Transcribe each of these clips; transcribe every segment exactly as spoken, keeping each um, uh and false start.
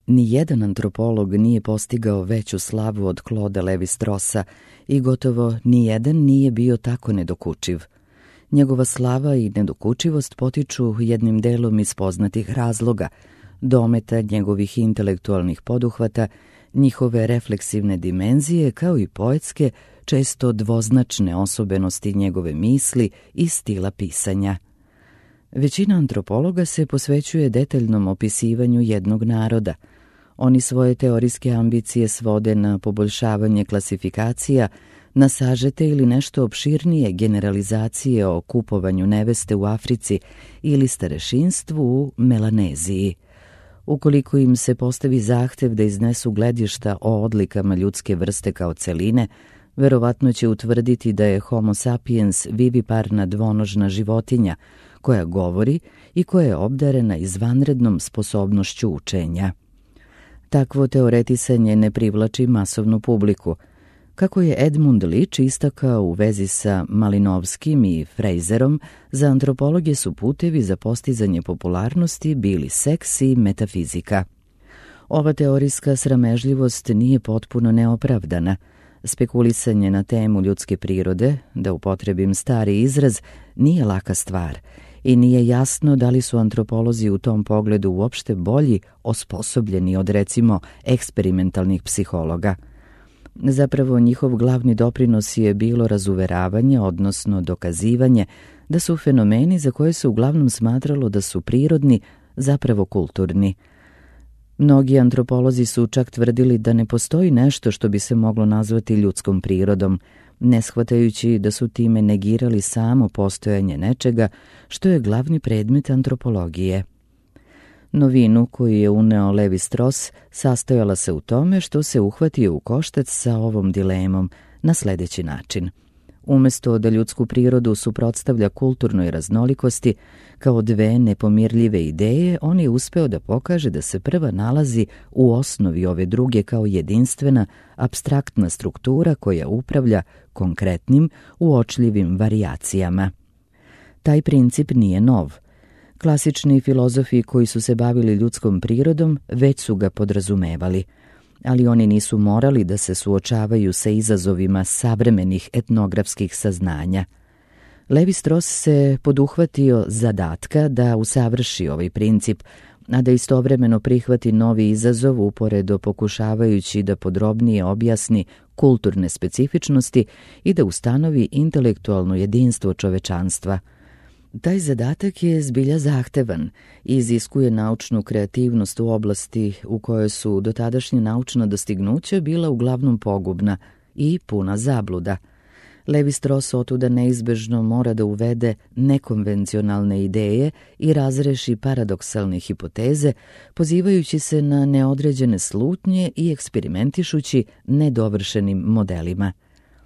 Nijedan antropolog nije postigao veću slavu od Clauda Levi-Straussa i gotovo nijedan nije bio tako nedokučiv. Njegova slava i nedokučivost potiču jednim delom iz poznatih razloga, dometa njegovih intelektualnih poduhvata, njihove refleksivne dimenzije kao i poetske, često dvoznačne osobenosti njegove misli i stila pisanja. Većina antropologa se posvećuje detaljnom opisivanju jednog naroda. Oni svoje teorijske ambicije svode na poboljšavanje klasifikacija, na sažete ili nešto opširnije generalizacije o kupovanju neveste u Africi ili starešinstvu u Melaneziji. Ukoliko im se postavi zahtev da iznesu gledišta o odlikama ljudske vrste kao celine, verovatno će utvrditi da je Homo sapiens viviparna dvonožna životinja koja govori i koja je obdarena izvanrednom sposobnošću učenja. Takvo teoretisanje ne privlači masovnu publiku. Kako je Edmund Leach istakao u vezi sa Malinovskim i Fraserom, za antropologe su putevi za postizanje popularnosti bili seks i metafizika. Ova teorijska sramežljivost nije potpuno neopravdana. Spekulisanje na temu ljudske prirode, da upotrebim stari izraz, nije laka stvar i nije jasno da li su antropolozi u tom pogledu uopšte bolji osposobljeni od, recimo, eksperimentalnih psihologa. Zapravo, njihov glavni doprinos je bilo razuveravanje, odnosno dokazivanje, da su fenomeni za koje se uglavnom smatralo da su prirodni, zapravo kulturni. Mnogi antropolozi su čak tvrdili da ne postoji nešto što bi se moglo nazvati ljudskom prirodom, ne shvatajući da su time negirali samo postojanje nečega što je glavni predmet antropologije. Novinu koju je uneo Levi-Strauss sastojala se u tome što se uhvatio u koštac sa ovom dilemom na sledeći način. Umesto da ljudsku prirodu suprotstavlja kulturnoj raznolikosti kao dve nepomirljive ideje, on je uspeo da pokaže da se prva nalazi u osnovi ove druge kao jedinstvena, apstraktna struktura koja upravlja konkretnim, uočljivim varijacijama. Taj princip nije nov. Klasični filozofi koji su se bavili ljudskom prirodom već su ga podrazumevali, ali oni nisu morali da se suočavaju sa izazovima savremenih etnografskih saznanja. Levi-Strauss se poduhvatio zadatka da usavrši ovaj princip, a da istovremeno prihvati novi izazov uporedo pokušavajući da podrobnije objasni kulturne specifičnosti i da ustanovi intelektualno jedinstvo čovečanstva. Taj zadatak je zbilja zahtevan i iziskuje naučnu kreativnost u oblasti u kojoj su dotadašnje naučna dostignuća bila uglavnom pogubna i puna zabluda. Levi-Strauss otuda neizbežno mora da uvede nekonvencionalne ideje i razreši paradoksalne hipoteze, pozivajući se na neodređene slutnje i eksperimentišući nedovršenim modelima.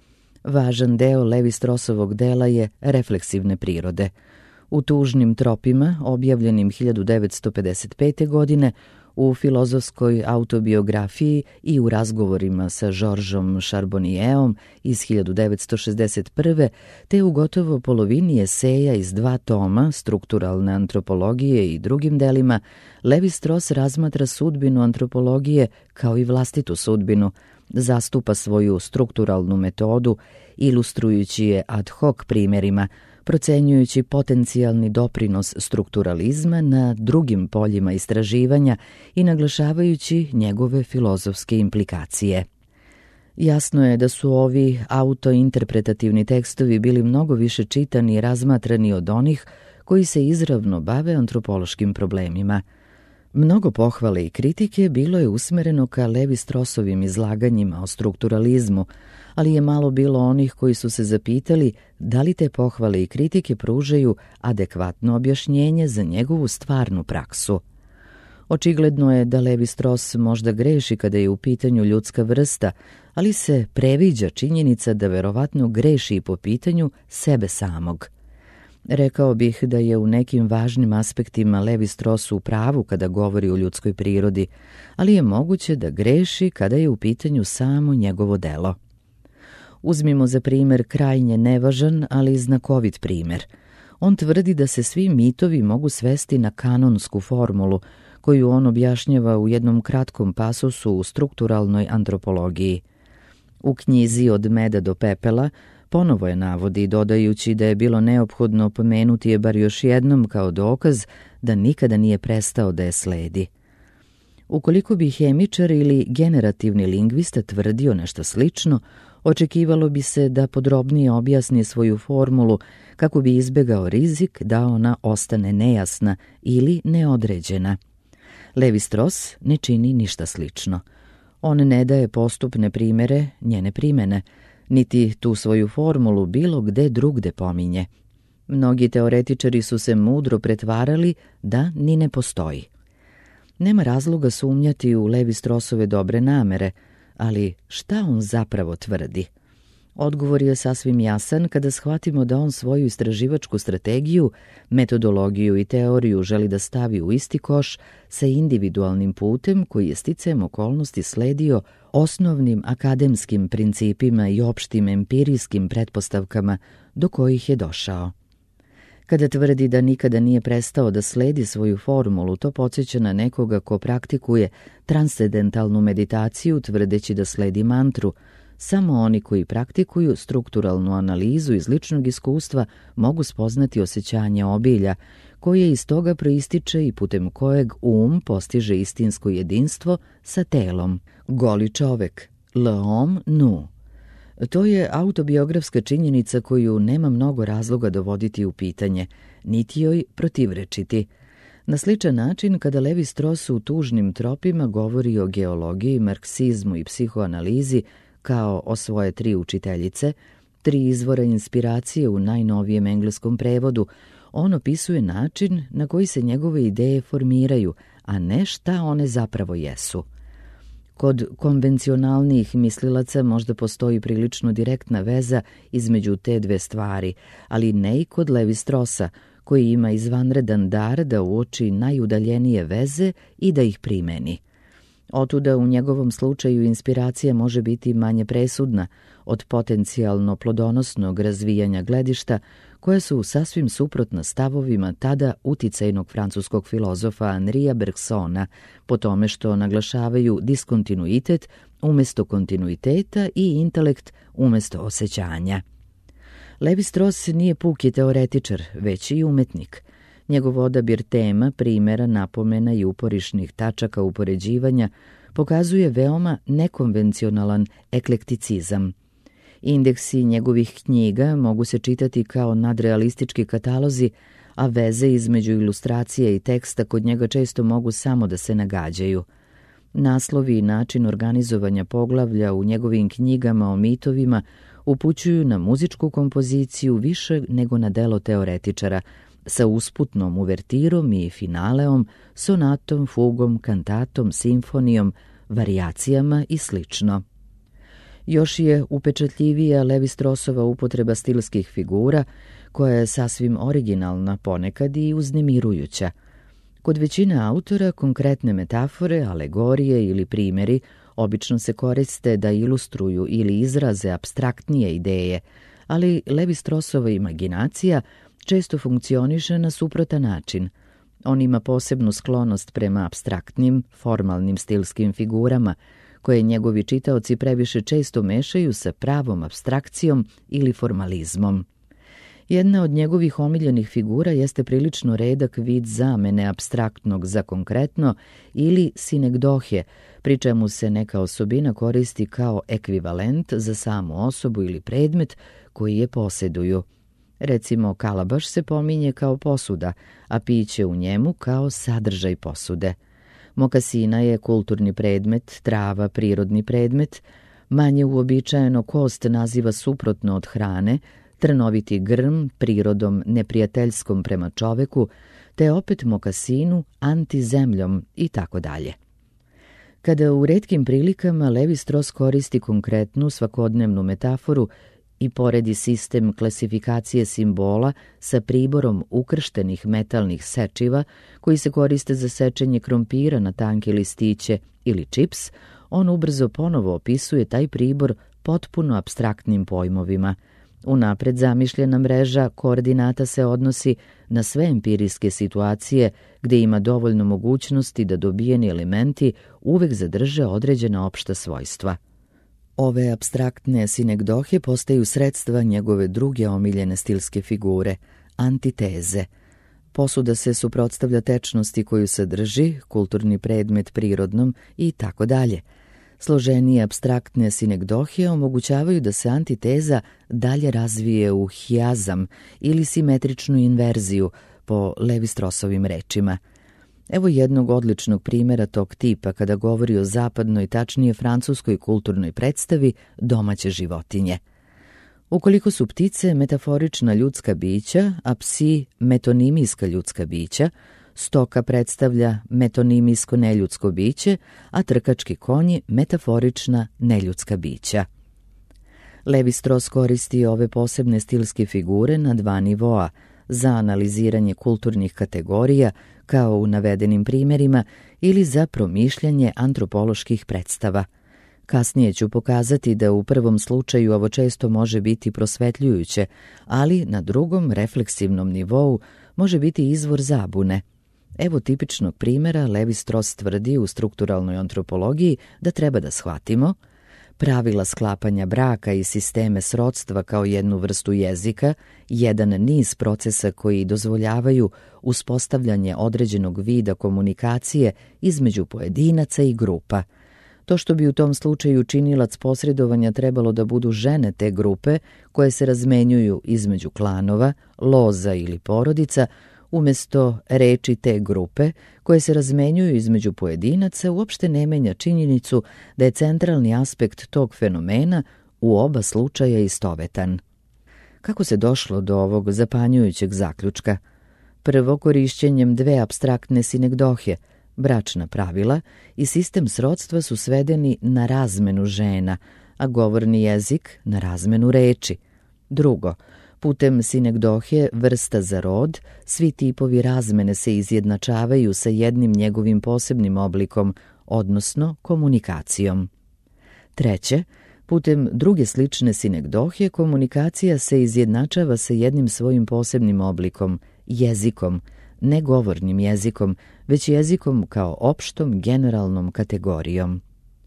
Važan deo Levi-Straussovog dela je refleksivne prirode. U Tužnim tropima, objavljenim hiljadu devetsto pedeset pete. godine, u filozofskoj autobiografiji i u razgovorima sa Georgesom Charbonnierom iz hiljadu devetsto šezdeset prve. te u gotovo polovini eseja iz dva toma strukturalne antropologije i drugim delima, Levi-Strauss razmatra sudbinu antropologije kao i vlastitu sudbinu, zastupa svoju strukturalnu metodu, ilustrujući je ad hoc primjerima, procenjujući potencijalni doprinos strukturalizma na drugim poljima istraživanja i naglašavajući njegove filozofske implikacije. Jasno je da su ovi autointerpretativni tekstovi bili mnogo više čitani i razmatrani od onih koji se izravno bave antropološkim problemima. Mnogo pohvale i kritike bilo je usmereno ka Levi-Straussovim izlaganjima o strukturalizmu, ali je malo bilo onih koji su se zapitali da li te pohvale i kritike pružaju adekvatno objašnjenje za njegovu stvarnu praksu. Očigledno je da Levi-Strauss možda greši kada je u pitanju ljudska vrsta, ali se previđa činjenica da verovatno greši i po pitanju sebe samog. Rekao bih da je u nekim važnim aspektima Levi-Strauss u pravu kada govori o ljudskoj prirodi, ali je moguće da greši kada je u pitanju samo njegovo delo. Uzmimo za primer krajnje nevažan, ali znakovit primer. On tvrdi da se svi mitovi mogu svesti na kanonsku formulu, koju on objašnjava u jednom kratkom pasusu u strukturalnoj antropologiji. U knjizi Od meda do pepela ponovo je navodi, dodajući da je bilo neophodno pomenuti je bar još jednom kao dokaz da nikada nije prestao da je sledi. Ukoliko bi hemičar ili generativni lingvista tvrdio nešto slično, očekivalo bi se da podrobnije objasni svoju formulu kako bi izbegao rizik da ona ostane nejasna ili neodređena. Levi-Strauss ne čini ništa slično. On ne daje postupne primere njene primene, niti tu svoju formulu bilo gde drugde pominje. Mnogi teoretičari su se mudro pretvarali da ni ne postoji. Nema razloga sumnjati u Levi-Straussove dobre namere, ali šta on zapravo tvrdi? Odgovor je sasvim jasan kada shvatimo da on svoju istraživačku strategiju, metodologiju i teoriju želi da stavi u isti koš sa individualnim putem koji je sticajem okolnosti sledio osnovnim akademskim principima i opštim empirijskim pretpostavkama do kojih je došao. Kada tvrdi da nikada nije prestao da sledi svoju formulu, to podsjeća na nekoga ko praktikuje transcendentalnu meditaciju tvrdeći da sledi mantru. Samo oni koji praktikuju strukturalnu analizu iz ličnog iskustva mogu spoznati osjećanje obilja, koje iz toga proističe i putem kojeg um postiže istinsko jedinstvo sa telom. Goli čovek, l'homme nu. To je autobiografska činjenica koju nema mnogo razloga dovoditi u pitanje, niti joj protivrečiti. Na sličan način, kada Levi-Strauss u Tužnim tropima govori o geologiji, marksizmu i psihoanalizi kao o svoje tri učiteljice, tri izvora inspiracije u najnovijem engleskom prevodu, on opisuje način na koji se njegove ideje formiraju, a ne šta one zapravo jesu. Kod konvencionalnijih mislilaca možda postoji prilično direktna veza između te dve stvari, ali ne i kod Levi-Straussa, koji ima izvanredan dar da uoči najudaljenije veze i da ih primeni. Otuda u njegovom slučaju inspiracija može biti manje presudna od potencijalno plodonosnog razvijanja gledišta, koja su sasvim suprotna stavovima tada uticajnog francuskog filozofa Henria Bergsona, po tome što naglašavaju diskontinuitet umesto kontinuiteta i intelekt umesto osjećanja. Levi-Strauss nije puki teoretičar, već i umetnik. Njegov odabir tema, primjera, napomena i uporišnih tačaka upoređivanja pokazuje veoma nekonvencionalan eklekticizam. Indeksi njegovih knjiga mogu se čitati kao nadrealistički katalozi, a veze između ilustracije i teksta kod njega često mogu samo da se nagađaju. Naslovi i način organizovanja poglavlja u njegovim knjigama o mitovima upućuju na muzičku kompoziciju više nego na delo teoretičara, sa usputnom uvertirom i finaleom, sonatom, fugom, kantatom, simfonijom, varijacijama i slično. Još je upečatljivija Levi-Straussova upotreba stilskih figura, koja je sasvim originalna, ponekad i uznemirujuća. Kod većine autora konkretne metafore, alegorije ili primjeri obično se koriste da ilustruju ili izraze apstraktnije ideje, ali Levi-Straussova imaginacija često funkcioniše na suprotan način. On ima posebnu sklonost prema apstraktnim, formalnim stilskim figurama, koje njegovi čitaoci previše često mešaju sa pravom apstrakcijom ili formalizmom. Jedna od njegovih omiljenih figura jeste prilično redak vid zamene apstraktnog za konkretno ili sinekdohje, pri čemu se neka osobina koristi kao ekvivalent za samu osobu ili predmet koji je posjeduju. Recimo, kalabaš se pominje kao posuda, a piće u njemu kao sadržaj posude. Mokasina je kulturni predmet, trava prirodni predmet, manje uobičajeno kost naziva suprotno od hrane, trnoviti grm prirodom neprijateljskom prema čoveku, te opet mokasinu antizemljom i tako dalje. Kada u retkim prilikama Levi-Strauss koristi konkretnu svakodnevnu metaforu i poredi sistem klasifikacije simbola sa priborom ukrštenih metalnih sečiva koji se koriste za sečenje krompira na tanke listiće ili čips, on ubrzo ponovo opisuje taj pribor potpuno apstraktnim pojmovima. Unapred zamišljena mreža koordinata se odnosi na sve empirijske situacije gdje ima dovoljno mogućnosti da dobijeni elementi uvek zadrže određena opšta svojstva. Ove apstraktne sinekdohe postaju sredstva njegove druge omiljene stilske figure, antiteze. Posuda se suprotstavlja tečnosti koju sadrži, kulturni predmet prirodnom i tako dalje. Složenije apstraktne sinekdohe omogućavaju da se antiteza dalje razvije u hijazam ili simetričnu inverziju po Levi-Strossovim rečima. Evo jednog odličnog primjera tog tipa kada govori o zapadnoj, tačnije francuskoj kulturnoj predstavi domaće životinje. Ukoliko su ptice metaforična ljudska bića, a psi metonimijska ljudska bića, stoka predstavlja metonimijsko neljudsko biće, a trkački konji metaforična neljudska bića. Levi-Strauss koristi ove posebne stilske figure na dva nivoa, za analiziranje kulturnih kategorija, kao u navedenim primjerima, ili za promišljanje antropoloških predstava. Kasnije ću pokazati da u prvom slučaju ovo često može biti prosvetljujuće, ali na drugom, refleksivnom nivou, može biti izvor zabune. Evo tipičnog primjera. Levi-Strauss tvrdi u strukturalnoj antropologiji da treba da shvatimo pravila sklapanja braka i sisteme srodstva kao jednu vrstu jezika, jedan niz procesa koji dozvoljavaju uspostavljanje određenog vida komunikacije između pojedinaca i grupa. To što bi u tom slučaju činilac posredovanja trebalo da budu žene te grupe koje se razmenjuju između klanova, loza ili porodica, umjesto reči te grupe koje se razmenjuju između pojedinaca, uopšte ne menja činjenicu da je centralni aspekt tog fenomena u oba slučaja istovetan. Kako se došlo do ovog zapanjujućeg zaključka? Prvo, korišćenjem dve apstraktne sinekdohe, bračna pravila i sistem srodstva su svedeni na razmenu žena, a govorni jezik na razmenu reči. Drugo, putem sinekdohe vrsta za rod, svi tipovi razmene se izjednačavaju sa jednim njegovim posebnim oblikom, odnosno komunikacijom. Treće, putem druge slične sinekdohe komunikacija se izjednačava sa jednim svojim posebnim oblikom, jezikom, ne govornim jezikom, već jezikom kao opštom generalnom kategorijom.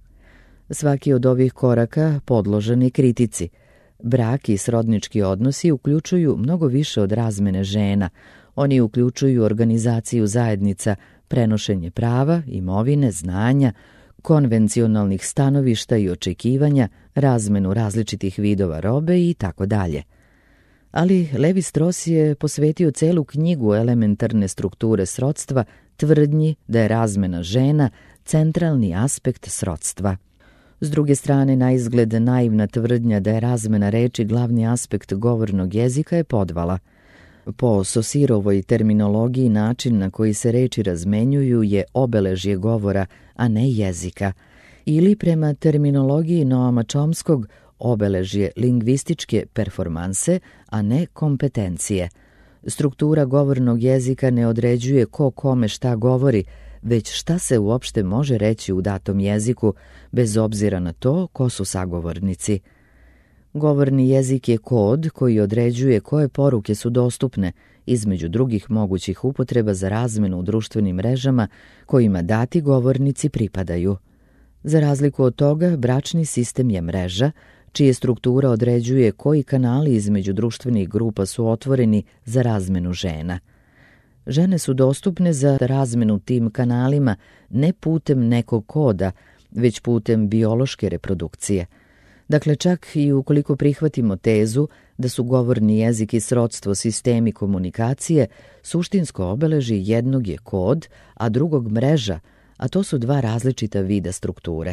Svaki od ovih koraka podložan je kritici. Brak i srodnički odnosi uključuju mnogo više od razmene žena. Oni uključuju organizaciju zajednica, prenošenje prava, imovine, znanja, konvencionalnih stanovišta i očekivanja, razmenu različitih vidova robe i tako dalje. Ali Levi-Strauss je posvetio celu knjigu elementarne strukture srodstva tvrdnji da je razmena žena centralni aspekt srodstva. S druge strane, na izgled naivna tvrdnja da je razmena reči glavni aspekt govornog jezika je podvala. Po Saussureovoj terminologiji način na koji se reči razmenjuju je obeležje govora, a ne jezika. Ili prema terminologiji Noama Chomskog obeležje lingvističke performanse, a ne kompetencije. Struktura govornog jezika ne određuje ko kome šta govori, već šta se uopšte može reći u datom jeziku, bez obzira na to ko su sagovornici. Govorni jezik je kod koji određuje koje poruke su dostupne, između drugih mogućih upotreba za razmenu u društvenim mrežama kojima dati govornici pripadaju. Za razliku od toga, bračni sistem je mreža, čije struktura određuje koji kanali između društvenih grupa su otvoreni za razmenu žena. Žene su dostupne za razmenu tim kanalima ne putem nekog koda, već putem biološke reprodukcije. Dakle, čak i ukoliko prihvatimo tezu da su govorni jezik i srodstvo sistemi komunikacije, suštinsko obeleži jednog je kod, a drugog mreža, a to su dva različita vida strukture.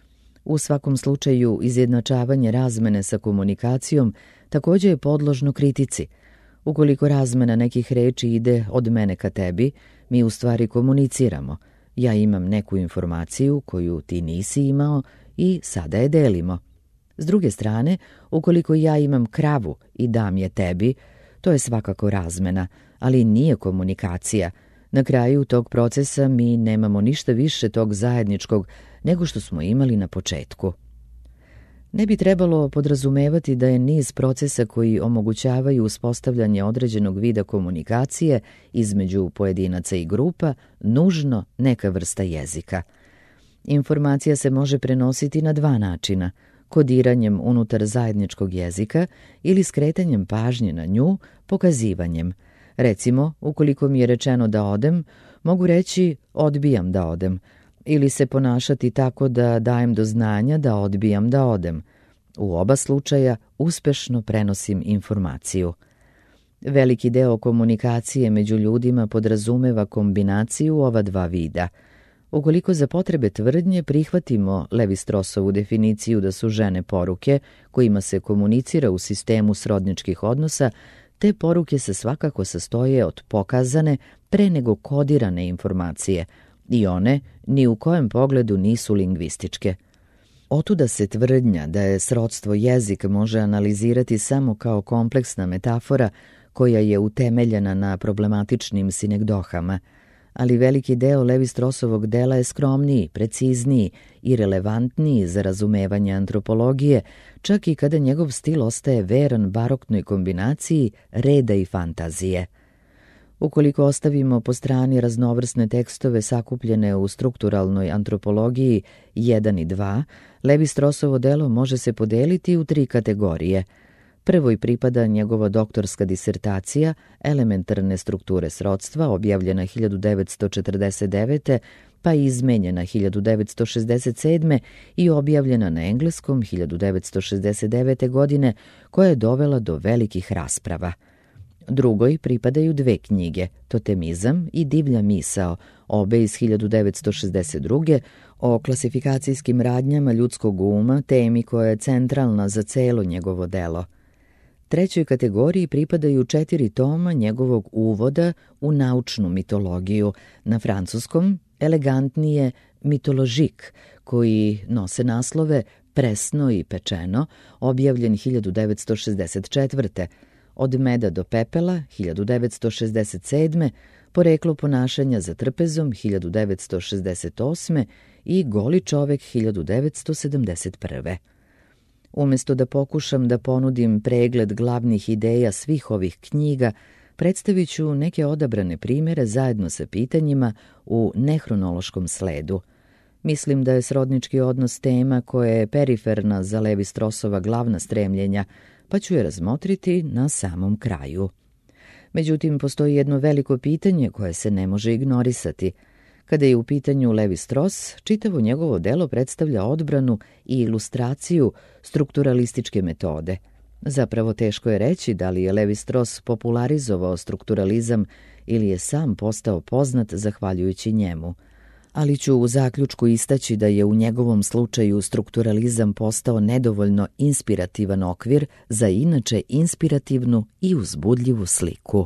U svakom slučaju, izjednačavanje razmene sa komunikacijom također je podložno kritici. Ukoliko razmena nekih reči ide od mene ka tebi, mi u stvari komuniciramo. Ja imam neku informaciju koju ti nisi imao i sada je delimo. S druge strane, ukoliko ja imam kravu i dam je tebi, to je svakako razmena, ali nije komunikacija. Na kraju tog procesa mi nemamo ništa više tog zajedničkog nego što smo imali na početku. Ne bi trebalo podrazumevati da je niz procesa koji omogućavaju uspostavljanje određenog vida komunikacije između pojedinaca i grupa nužno neka vrsta jezika. Informacija se može prenositi na dva načina, kodiranjem unutar zajedničkog jezika ili skretanjem pažnje na nju, pokazivanjem. Recimo, ukoliko mi je rečeno da odem, mogu reći odbijam da odem, ili se ponašati tako da dajem do znanja da odbijam da odem. U oba slučaja uspešno prenosim informaciju. Veliki deo komunikacije među ljudima podrazumeva kombinaciju ova dva vida. Ukoliko za potrebe tvrdnje prihvatimo Levi-Strossovu definiciju da su žene poruke kojima se komunicira u sistemu srodničkih odnosa, te poruke se svakako sastoje od pokazane pre nego kodirane informacije i one ni u kojem pogledu nisu lingvističke. Otuda se tvrdnja da je srodstvo jezik može analizirati samo kao kompleksna metafora koja je utemeljena na problematičnim sinegdohama, ali veliki deo Levi-Strossovog dela je skromniji, precizniji i relevantniji za razumevanje antropologije, čak i kada njegov stil ostaje veran baroknoj kombinaciji reda i fantazije. Ukoliko ostavimo po strani raznovrsne tekstove sakupljene u strukturalnoj antropologiji jedan i dva, Levi-Strossovo delo može se podeliti u tri kategorije. Prvoj pripada njegova doktorska disertacija Elementarne strukture srodstva, objavljena hiljadu devetsto četrdeset devete. pa izmenjena hiljadu devetsto šezdeset sedme. i objavljena na engleskom hiljadu devetsto šezdeset devete. godine, koja je dovela do velikih rasprava. Drugoj pripadaju dve knjige, Totemizam i Divlja misao, obe iz hiljadu devetsto šezdeset druge. o klasifikacijskim radnjama ljudskog uma, temi koja je centralna za celo njegovo delo. Trećoj kategoriji pripadaju četiri toma njegovog uvoda u naučnu mitologiju, na francuskom elegantnije mitoložik, koji nose naslove Presno i pečeno, objavljen hiljadu devetsto šezdeset četvrte. Od meda do pepela hiljadu devetsto šezdeset sedme. Poreklo ponašanja za trpezom hiljadu devetsto šezdeset osme. i Goli čovek hiljadu devetsto sedamdeset prve. Umesto da pokušam da ponudim pregled glavnih ideja svih ovih knjiga, predstavit ću neke odabrane primjere zajedno sa pitanjima u nehronološkom sledu. Mislim da je srodnički odnos tema koja je periferna za Levi-Strossova glavna stremljenja, pa ću je razmotriti na samom kraju. Međutim, postoji jedno veliko pitanje koje se ne može ignorisati. Kada je u pitanju Levi-Stross, čitavo njegovo delo predstavlja odbranu i ilustraciju strukturalističke metode. Zapravo teško je reći da li je Levi-Stross popularizovao strukturalizam ili je sam postao poznat zahvaljujući njemu. Ali ću u zaključku istaći da je u njegovom slučaju strukturalizam postao nedovoljno inspirativan okvir za inače inspirativnu i uzbudljivu sliku.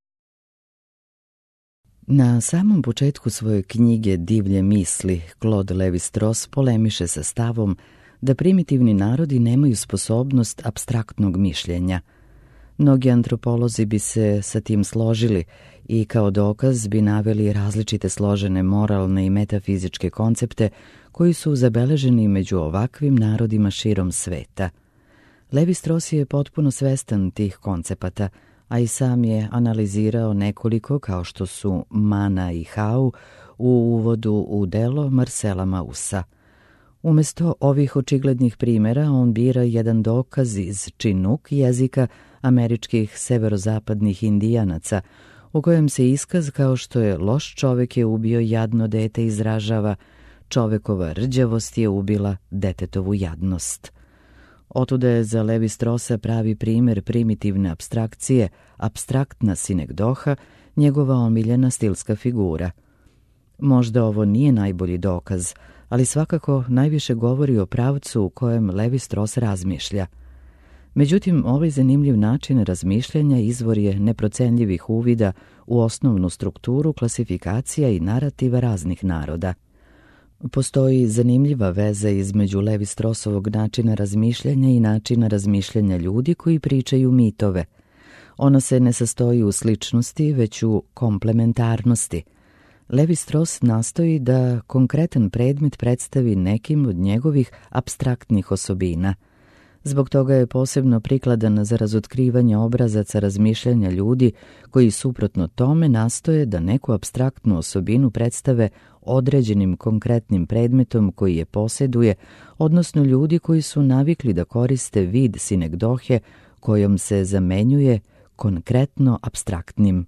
Na samom početku svoje knjige Divlje misli, Claude Levi-Strauss polemiše sa stavom da primitivni narodi nemaju sposobnost apstraktnog mišljenja. Mnogi antropolozi bi se sa tim složili i kao dokaz bi naveli različite složene moralne i metafizičke koncepte koji su zabeleženi među ovakvim narodima širom sveta. Levi-Strauss je potpuno svestan tih koncepata, a i sam je analizirao nekoliko kao što su Mana i Hau u uvodu u delo Marcela Maussa. Umesto ovih očiglednih primjera on bira jedan dokaz iz Chinook jezika američkih severozapadnih indijanaca, u kojem se iskaz kao što je loš čovek je ubio jadno dete izražava, čovekova rđavost je ubila detetovu jadnost. Otuda je za Levi-Straussa pravi primjer primitivne apstrakcije, apstraktna sinegdoha, njegova omiljena stilska figura. Možda ovo nije najbolji dokaz, ali svakako najviše govori o pravcu u kojem Levi-Strauss razmišlja. Međutim, ovaj zanimljiv način razmišljanja izvor je neprocenljivih uvida u osnovnu strukturu, klasifikacija i narativa raznih naroda. Postoji zanimljiva veza između Levi-Straussovog načina razmišljanja i načina razmišljanja ljudi koji pričaju mitove. Ona se ne sastoji u sličnosti, već u komplementarnosti. Levi-Strauss nastoji da konkretan predmet predstavi nekim od njegovih apstraktnih osobina. Zbog toga je posebno prikladan za razotkrivanje obrazaca razmišljanja ljudi koji suprotno tome nastoje da neku apstraktnu osobinu predstave određenim konkretnim predmetom koji je posjeduje, odnosno ljudi koji su navikli da koriste vid sinegdohe kojom se zamenjuje konkretno apstraktnim.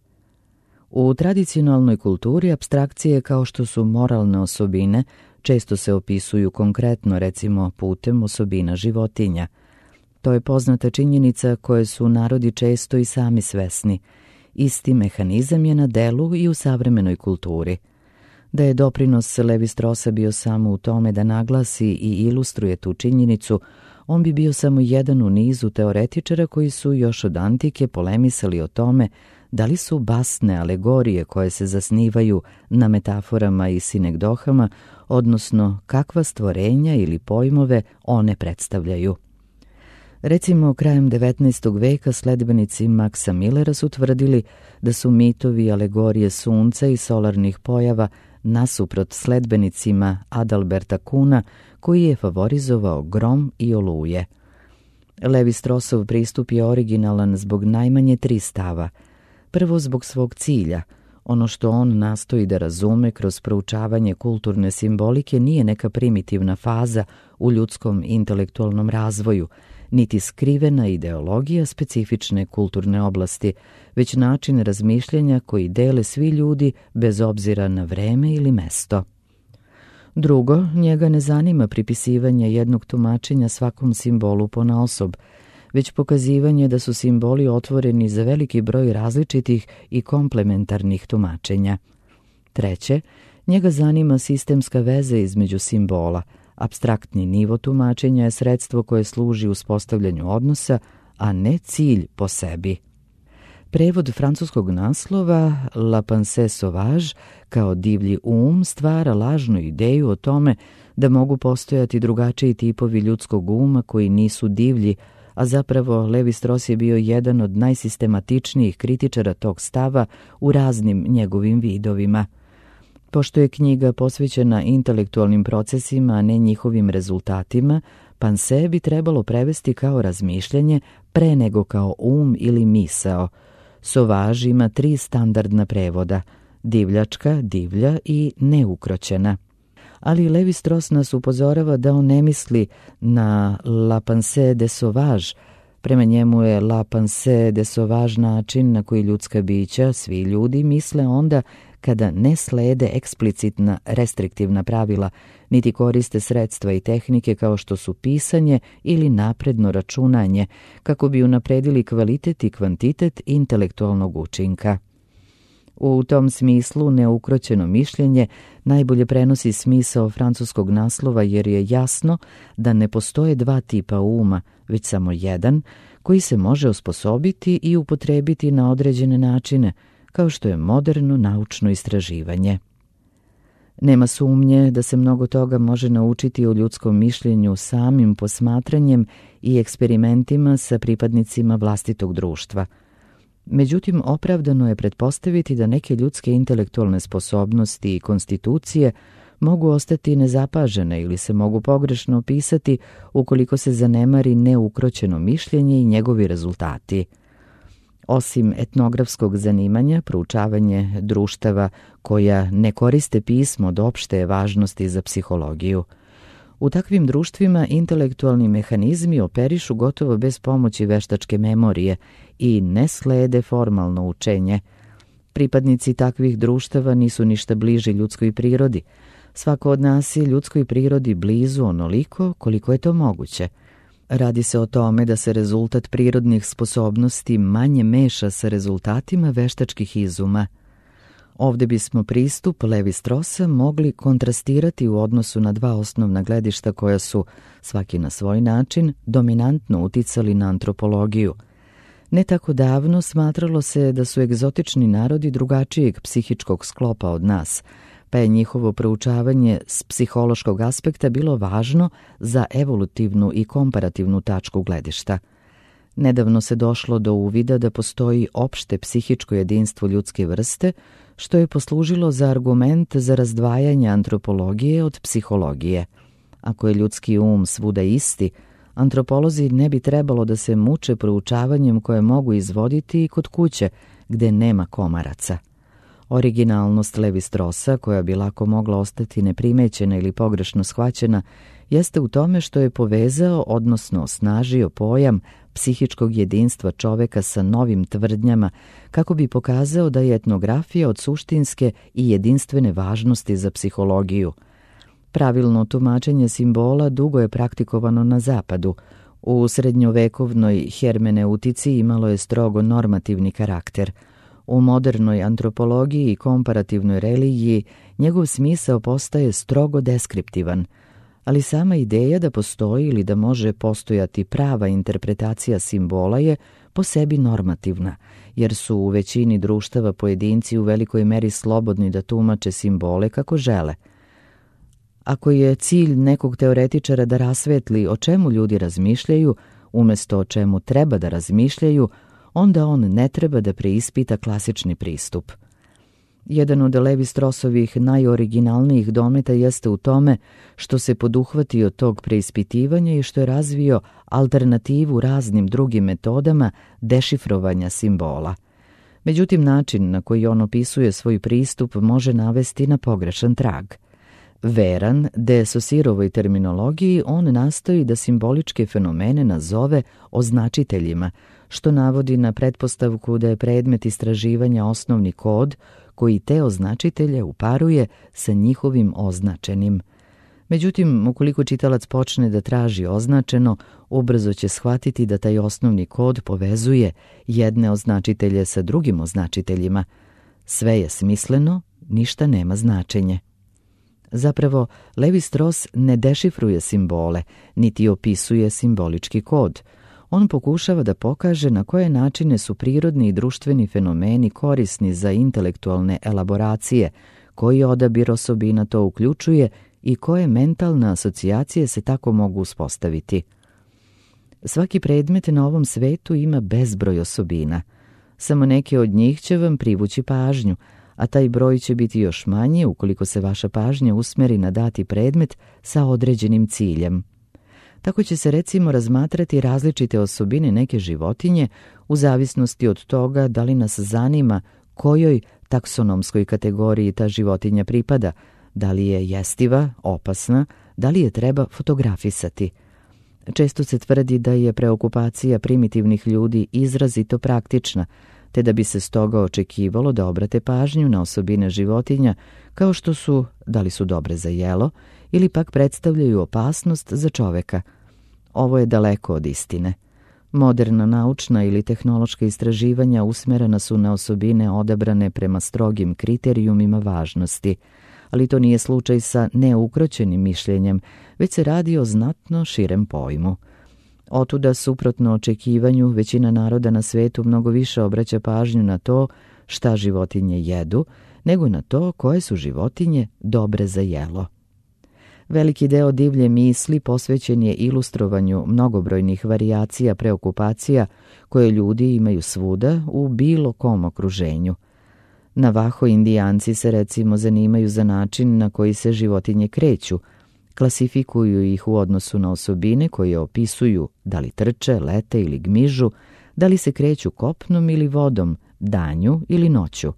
U tradicionalnoj kulturi apstrakcije kao što su moralne osobine često se opisuju konkretno, recimo putem osobina životinja. To je poznata činjenica koje su narodi često i sami svesni. Isti mehanizam je na delu i u savremenoj kulturi. Da je doprinos Levi-Straussa bio samo u tome da naglasi i ilustruje tu činjenicu, on bi bio samo jedan u nizu teoretičara koji su još od antike polemisali o tome da li su basne alegorije koje se zasnivaju na metaforama i sinegdohama, odnosno kakva stvorenja ili pojmove one predstavljaju. Recimo, krajem devetnaestog veka sledbenici Maxa Millera su tvrdili da su mitovi alegorije sunca i solarnih pojava nasuprot sledbenicima Adalberta Kuna, koji je favorizovao grom i oluje. Levi-Straussov pristup je originalan zbog najmanje tri stava. Prvo zbog svog cilja. Ono što on nastoji da razume kroz proučavanje kulturne simbolike nije neka primitivna faza u ljudskom intelektualnom razvoju, niti skrivena ideologija specifične kulturne oblasti, već način razmišljanja koji dele svi ljudi bez obzira na vreme ili mesto. Drugo, njega ne zanima pripisivanje jednog tumačenja svakom simbolu ponaosob, već pokazivanje da su simboli otvoreni za veliki broj različitih i komplementarnih tumačenja. Treće, njega zanima sistemska veza između simbola. Apstraktni nivo tumačenja je sredstvo koje služi uspostavljanju odnosa, a ne cilj po sebi. Prevod francuskog naslova La pensée sauvage kao divlji um stvara lažnu ideju o tome da mogu postojati drugačiji tipovi ljudskog uma koji nisu divlji, a zapravo Levi-Strauss je bio jedan od najsistematičnijih kritičara tog stava u raznim njegovim vidovima. Pošto je knjiga posvećena intelektualnim procesima, a ne njihovim rezultatima, pensée bi trebalo prevesti kao razmišljanje pre nego kao um ili misao. Sauvage ima tri standardna prevoda: divljačka, divlja i neukroćena. Ali Levi-Strauss nas upozorava da on ne misli na La pensée des sauvages. Prema njemu je La pensée des sauvages način na koji ljudska bića, svi ljudi, misle onda kada ne slede eksplicitna restriktivna pravila, niti koriste sredstva i tehnike kao što su pisanje ili napredno računanje, kako bi unapredili kvalitet i kvantitet intelektualnog učinka. U tom smislu neukroćeno mišljenje najbolje prenosi smisao francuskog naslova, jer je jasno da ne postoje dva tipa uma, već samo jedan, koji se može osposobiti i upotrebiti na određene načine, kao što je moderno naučno istraživanje. Nema sumnje da se mnogo toga može naučiti o ljudskom mišljenju samim posmatranjem i eksperimentima sa pripadnicima vlastitog društva. Međutim, opravdano je pretpostaviti da neke ljudske intelektualne sposobnosti i konstitucije mogu ostati nezapažene ili se mogu pogrešno opisati ukoliko se zanemari neukroćeno mišljenje i njegovi rezultati. Osim etnografskog zanimanja, proučavanje društava koja ne koriste pismo od opšte je važnosti za psihologiju. U takvim društvima intelektualni mehanizmi operišu gotovo bez pomoći veštačke memorije i ne slede formalno učenje. Pripadnici takvih društava nisu ništa bliži ljudskoj prirodi. Svako od nas je ljudskoj prirodi blizu onoliko koliko je to moguće. Radi se o tome da se rezultat prirodnih sposobnosti manje meša sa rezultatima veštačkih izuma. Ovdje bismo pristup Levi-Straussa mogli kontrastirati u odnosu na dva osnovna gledišta koja su, svaki na svoj način, dominantno uticali na antropologiju. Ne tako davno smatralo se da su egzotični narodi drugačijeg psihičkog sklopa od nas, pa je njihovo proučavanje s psihološkog aspekta bilo važno za evolutivnu i komparativnu tačku gledišta. Nedavno se došlo do uvida da postoji opšte psihičko jedinstvo ljudske vrste, što je poslužilo za argument za razdvajanje antropologije od psihologije. Ako je ljudski um svuda isti, Antropolozi ne bi trebalo da se muče proučavanjem koje mogu izvoditi i kod kuće, gde nema komaraca. Originalnost Levi-Straussa, koja bi lako mogla ostati neprimećena ili pogrešno shvaćena, jeste u tome što je povezao, odnosno osnažio pojam psihičkog jedinstva čoveka sa novim tvrdnjama, kako bi pokazao da je etnografija od suštinske i jedinstvene važnosti za psihologiju. Pravilno tumačenje simbola dugo je praktikovano na zapadu. U srednjovekovnoj hermeneutici imalo je strogo normativni karakter. U modernoj antropologiji i komparativnoj religiji njegov smisao postaje strogo deskriptivan, ali sama ideja da postoji ili da može postojati prava interpretacija simbola je po sebi normativna, jer su u većini društava pojedinci u velikoj meri slobodni da tumače simbole kako žele. Ako je cilj nekog teoretičara da rasvetli o čemu ljudi razmišljaju, umesto o čemu treba da razmišljaju, onda on ne treba da preispita klasični pristup. Jedan od Levi-Straussovih najoriginalnijih dometa jeste u tome što se poduhvatio tog preispitivanja i što je razvio alternativu raznim drugim metodama dešifrovanja simbola. Međutim, način na koji on opisuje svoj pristup može navesti na pogrešan trag. Veran de Saussureovoj terminologiji, on nastoji da simboličke fenomene nazove označiteljima, što navodi na pretpostavku da je predmet istraživanja osnovni kod koji te označitelje uparuje sa njihovim označenim. Međutim, ukoliko čitalac počne da traži označeno, ubrzo će shvatiti da taj osnovni kod povezuje jedne označitelje sa drugim označiteljima. Sve je smisleno, ništa nema značenje. Zapravo, Levi-Strauss ne dešifruje simbole, niti opisuje simbolički kod. On pokušava da pokaže na koje načine su prirodni i društveni fenomeni korisni za intelektualne elaboracije, koji odabir osobina to uključuje i koje mentalne asocijacije se tako mogu uspostaviti. Svaki predmet na ovom svetu ima bezbroj osobina. Samo neke od njih će vam privući pažnju, a taj broj će biti još manji ukoliko se vaša pažnja usmeri na dati predmet sa određenim ciljem. Tako će se recimo razmatrati različite osobine neke životinje u zavisnosti od toga da li nas zanima kojoj taksonomskoj kategoriji ta životinja pripada, da li je jestiva, opasna, da li je treba fotografisati. Često se tvrdi da je preokupacija primitivnih ljudi izrazito praktična, te da bi se stoga očekivalo da obrate pažnju na osobine životinja kao što su da li su dobre za jelo ili pak predstavljaju opasnost za čoveka. Ovo je daleko od istine. Moderna naučna ili tehnološka istraživanja usmerena su na osobine odabrane prema strogim kriterijumima važnosti, ali to nije slučaj sa neukroćenim mišljenjem, već se radi o znatno širem pojmu. Otuda, suprotno očekivanju, većina naroda na svetu mnogo više obraća pažnju na to šta životinje jedu, nego na to koje su životinje dobre za jelo. Veliki deo divlje misli posvećen je ilustrovanju mnogobrojnih varijacija preokupacija koje ljudi imaju svuda u bilo kom okruženju. Navaho Indijanci se recimo zanimaju za način na koji se životinje kreću, klasifikuju ih u odnosu na osobine koje opisuju da li trče, lete ili gmižu, da li se kreću kopnom ili vodom, danju ili noću.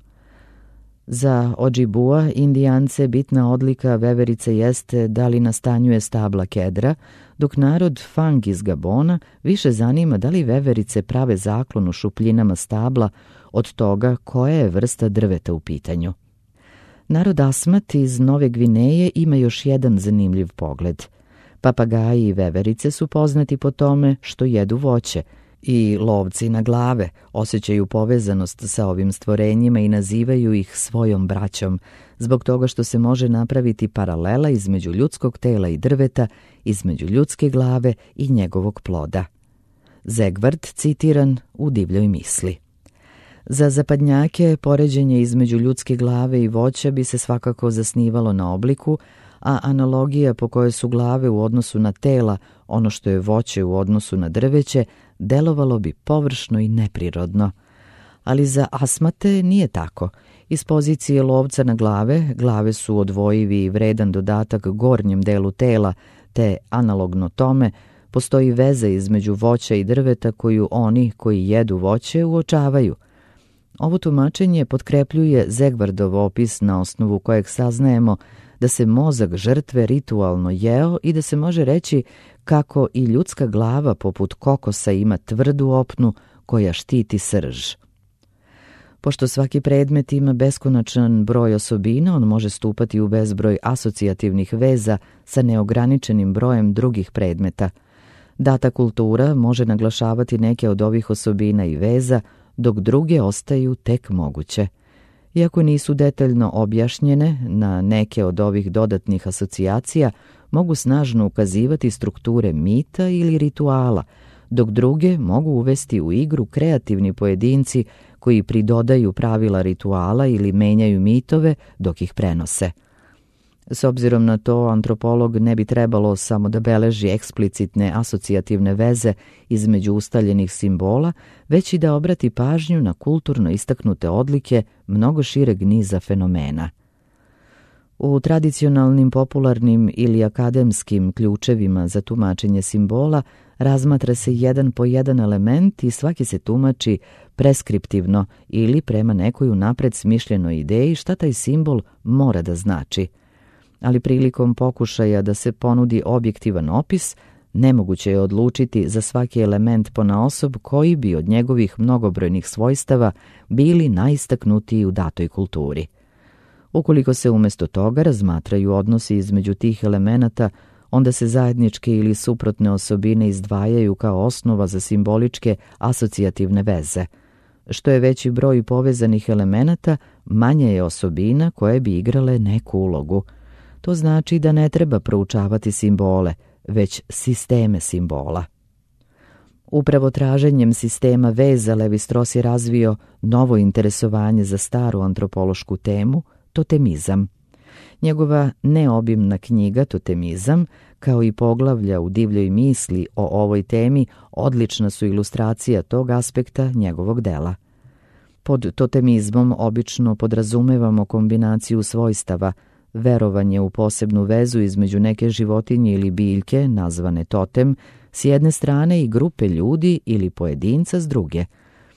Za Ojibua Indijance bitna odlika veverice jeste da li nastanjuje stabla kedra, dok narod Fang iz Gabona više zanima da li veverice prave zaklon u šupljinama stabla od toga koja je vrsta drveta u pitanju. Narod Asmat iz Nove Gvineje ima još jedan zanimljiv pogled. Papagaji i veverice su poznati po tome što jedu voće, i lovci na glave osjećaju povezanost sa ovim stvorenjima i nazivaju ih svojom braćom, zbog toga što se može napraviti paralela između ljudskog tela i drveta, između ljudske glave i njegovog ploda. Zegvard citiran u Divljoj misli. Za zapadnjake poređenje između ljudske glave i voća bi se svakako zasnivalo na obliku, a analogija po kojoj su glave u odnosu na tela ono što je voće u odnosu na drveće delovalo bi površno i neprirodno. Ali za Asmate nije tako. Iz pozicije lovca na glave, glave su odvojivi i vredan dodatak gornjem delu tela, te analogno tome Postoji veza između voća i drveta koju oni koji jedu voće uočavaju. Ovo tumačenje potkrepljuje Zegvardov opis na osnovu kojeg saznajemo da se mozak žrtve ritualno jeo i da se može reći kako i ljudska glava poput kokosa ima tvrdu opnu koja štiti srž. Pošto svaki predmet ima beskonačan broj osobina, on može stupati u bezbroj asocijativnih veza sa neograničenim brojem drugih predmeta. Data kultura može naglašavati neke od ovih osobina i veza, dok druge ostaju tek moguće. Iako nisu detaljno objašnjene, na neke od ovih dodatnih asocijacija mogu snažno ukazivati strukture mita ili rituala, dok druge mogu uvesti u igru kreativni pojedinci koji pridodaju pravila rituala ili menjaju mitove dok ih prenose. S obzirom na to, antropolog ne bi trebalo samo da beleži eksplicitne asocijativne veze između ustaljenih simbola, već i da obrati pažnju na kulturno istaknute odlike mnogo šireg niza fenomena. U tradicionalnim, popularnim ili akademskim ključevima za tumačenje simbola razmatra se jedan po jedan element i svaki se tumači preskriptivno ili prema nekoj unapred smišljenoj ideji šta taj simbol mora da znači. Ali prilikom pokušaja da se ponudi objektivan opis, nemoguće je odlučiti za svaki element ponaosob koji bi od njegovih mnogobrojnih svojstava bili najistaknutiji u datoj kulturi. Ukoliko se umjesto toga razmatraju odnosi između tih elemenata, onda se zajedničke ili suprotne osobine izdvajaju kao osnova za simboličke asocijativne veze. Što je veći broj povezanih elemenata, manje je osobina koje bi igrale neku ulogu. To znači da ne treba proučavati simbole, već sisteme simbola. Upravo traženjem sistema veza Levi-Strauss je razvio novo interesovanje za staru antropološku temu, totemizam. Njegova neobimna knjiga Totemizam, kao i poglavlja u Divljoj misli o ovoj temi, odlična su ilustracija tog aspekta njegovog dela. Pod totemizmom obično podrazumevamo kombinaciju svojstava, verovanje u posebnu vezu između neke životinje ili biljke, nazvane totem, s jedne strane i grupe ljudi ili pojedinca s druge.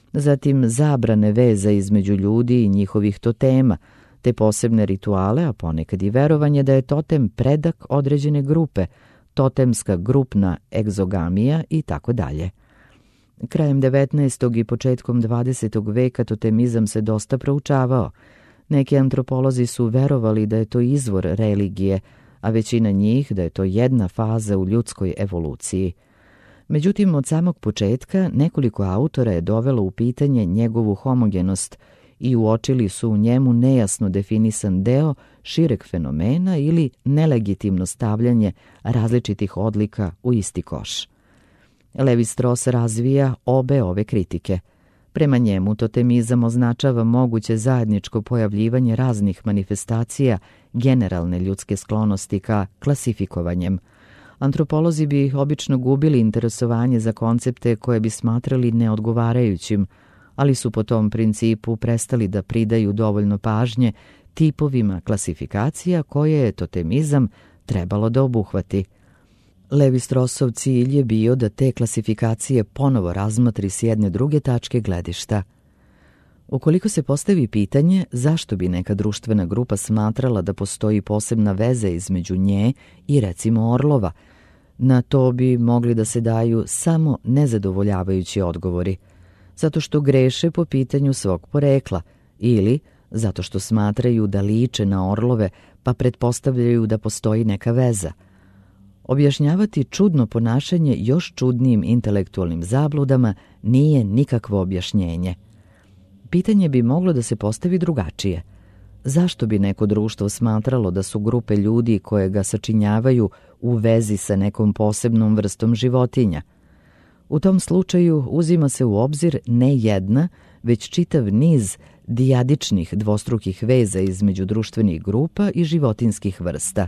Zatim zabrane veza između ljudi i njihovih totema, te posebne rituale, a ponekad i verovanje da je totem predak određene grupe, totemska grupna egzogamija i tako dalje. Krajem devetnaestog i početkom dvadesetog veka totemizam se dosta proučavao. Neki antropolozi su verovali da je to izvor religije, a većina njih da je to jedna faza u ljudskoj evoluciji. Međutim, od samog početka nekoliko autora je dovelo u pitanje njegovu homogenost i uočili su u njemu nejasno definisan deo šireg fenomena ili nelegitimno stavljanje različitih odlika u isti koš. Levi-Strauss razvija obe ove kritike. Prema njemu totemizam označava moguće zajedničko pojavljivanje raznih manifestacija generalne ljudske sklonosti ka klasifikovanjem. Antropolozi bi obično gubili interesovanje za koncepte koje bi smatrali neodgovarajućim, ali su po tom principu prestali da pridaju dovoljno pažnje tipovima klasifikacija koje je totemizam trebalo da obuhvati. Levi-Straussov cilj je bio da te klasifikacije ponovo razmotri s jedne druge tačke gledišta. Ukoliko se postavi pitanje zašto bi neka društvena grupa smatrala da postoji posebna veza između nje i recimo orlova, na to bi mogli da se daju samo nezadovoljavajući odgovori, zato što greše po pitanju svog porekla ili zato što smatraju da liče na orlove pa pretpostavljaju da postoji neka veza. Objašnjavati čudno ponašanje još čudnijim intelektualnim zabludama nije nikakvo objašnjenje. Pitanje bi moglo da se postavi drugačije. Zašto bi neko društvo smatralo da su grupe ljudi koje ga sačinjavaju u vezi sa nekom posebnom vrstom životinja? U tom slučaju uzima se u obzir ne jedna, već čitav niz dijadičnih dvostrukih veza između društvenih grupa i životinskih vrsta.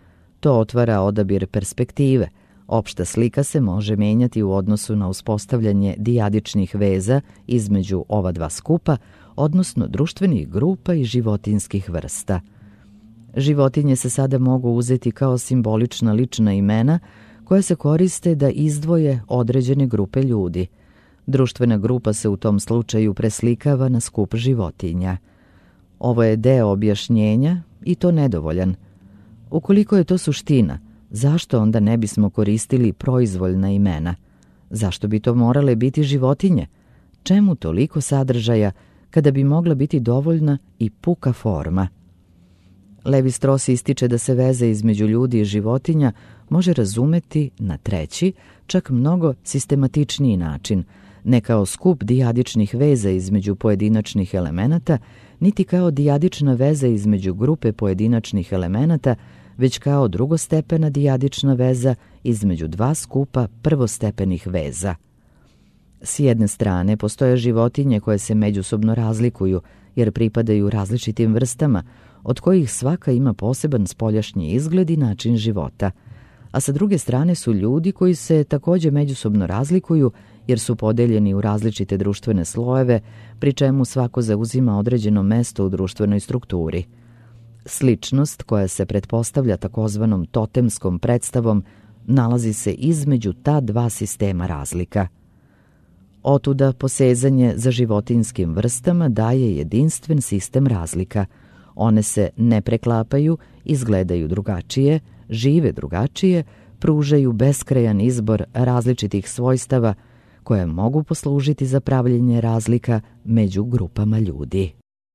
To otvara odabir perspektive. Opšta slika se može menjati u odnosu na uspostavljanje dijadičnih veza između ova dva skupa, odnosno društvenih grupa i životinskih vrsta. Životinje se sada mogu uzeti kao simbolična lična imena koje se koriste da izdvoje određene grupe ljudi. Društvena grupa se u tom slučaju preslikava na skup životinja. Ovo je deo objašnjenja i to nedovoljan. Ukoliko je to suština, zašto onda ne bismo koristili proizvoljna imena? Zašto bi to morale biti životinje? Čemu toliko sadržaja kada bi mogla biti dovoljna i puka forma? Levi-Strauss ističe da se veze između ljudi i životinja može razumeti na treći, čak mnogo sistematičniji način, ne kao skup dijadičnih veza između pojedinačnih elemenata, niti kao dijadična veza između grupe pojedinačnih elemenata, već kao drugostepena dijadična veza između dva skupa prvostepenih veza. S jedne strane postoje životinje koje se međusobno razlikuju jer pripadaju različitim vrstama, od kojih svaka ima poseban spoljašnji izgled i način života, a sa druge strane su ljudi koji se također međusobno razlikuju jer su podeljeni u različite društvene slojeve, pri čemu svako zauzima određeno mesto u društvenoj strukturi. Sličnost koja se pretpostavlja takozvanom totemskom predstavom nalazi se između ta dva sistema razlika. Otuda posezanje za životinjskim vrstama daje jedinstven sistem razlika. One se ne preklapaju, izgledaju drugačije, žive drugačije, pružaju beskrajan izbor različitih svojstava koje mogu poslužiti za pravljenje razlika među grupama ljudi.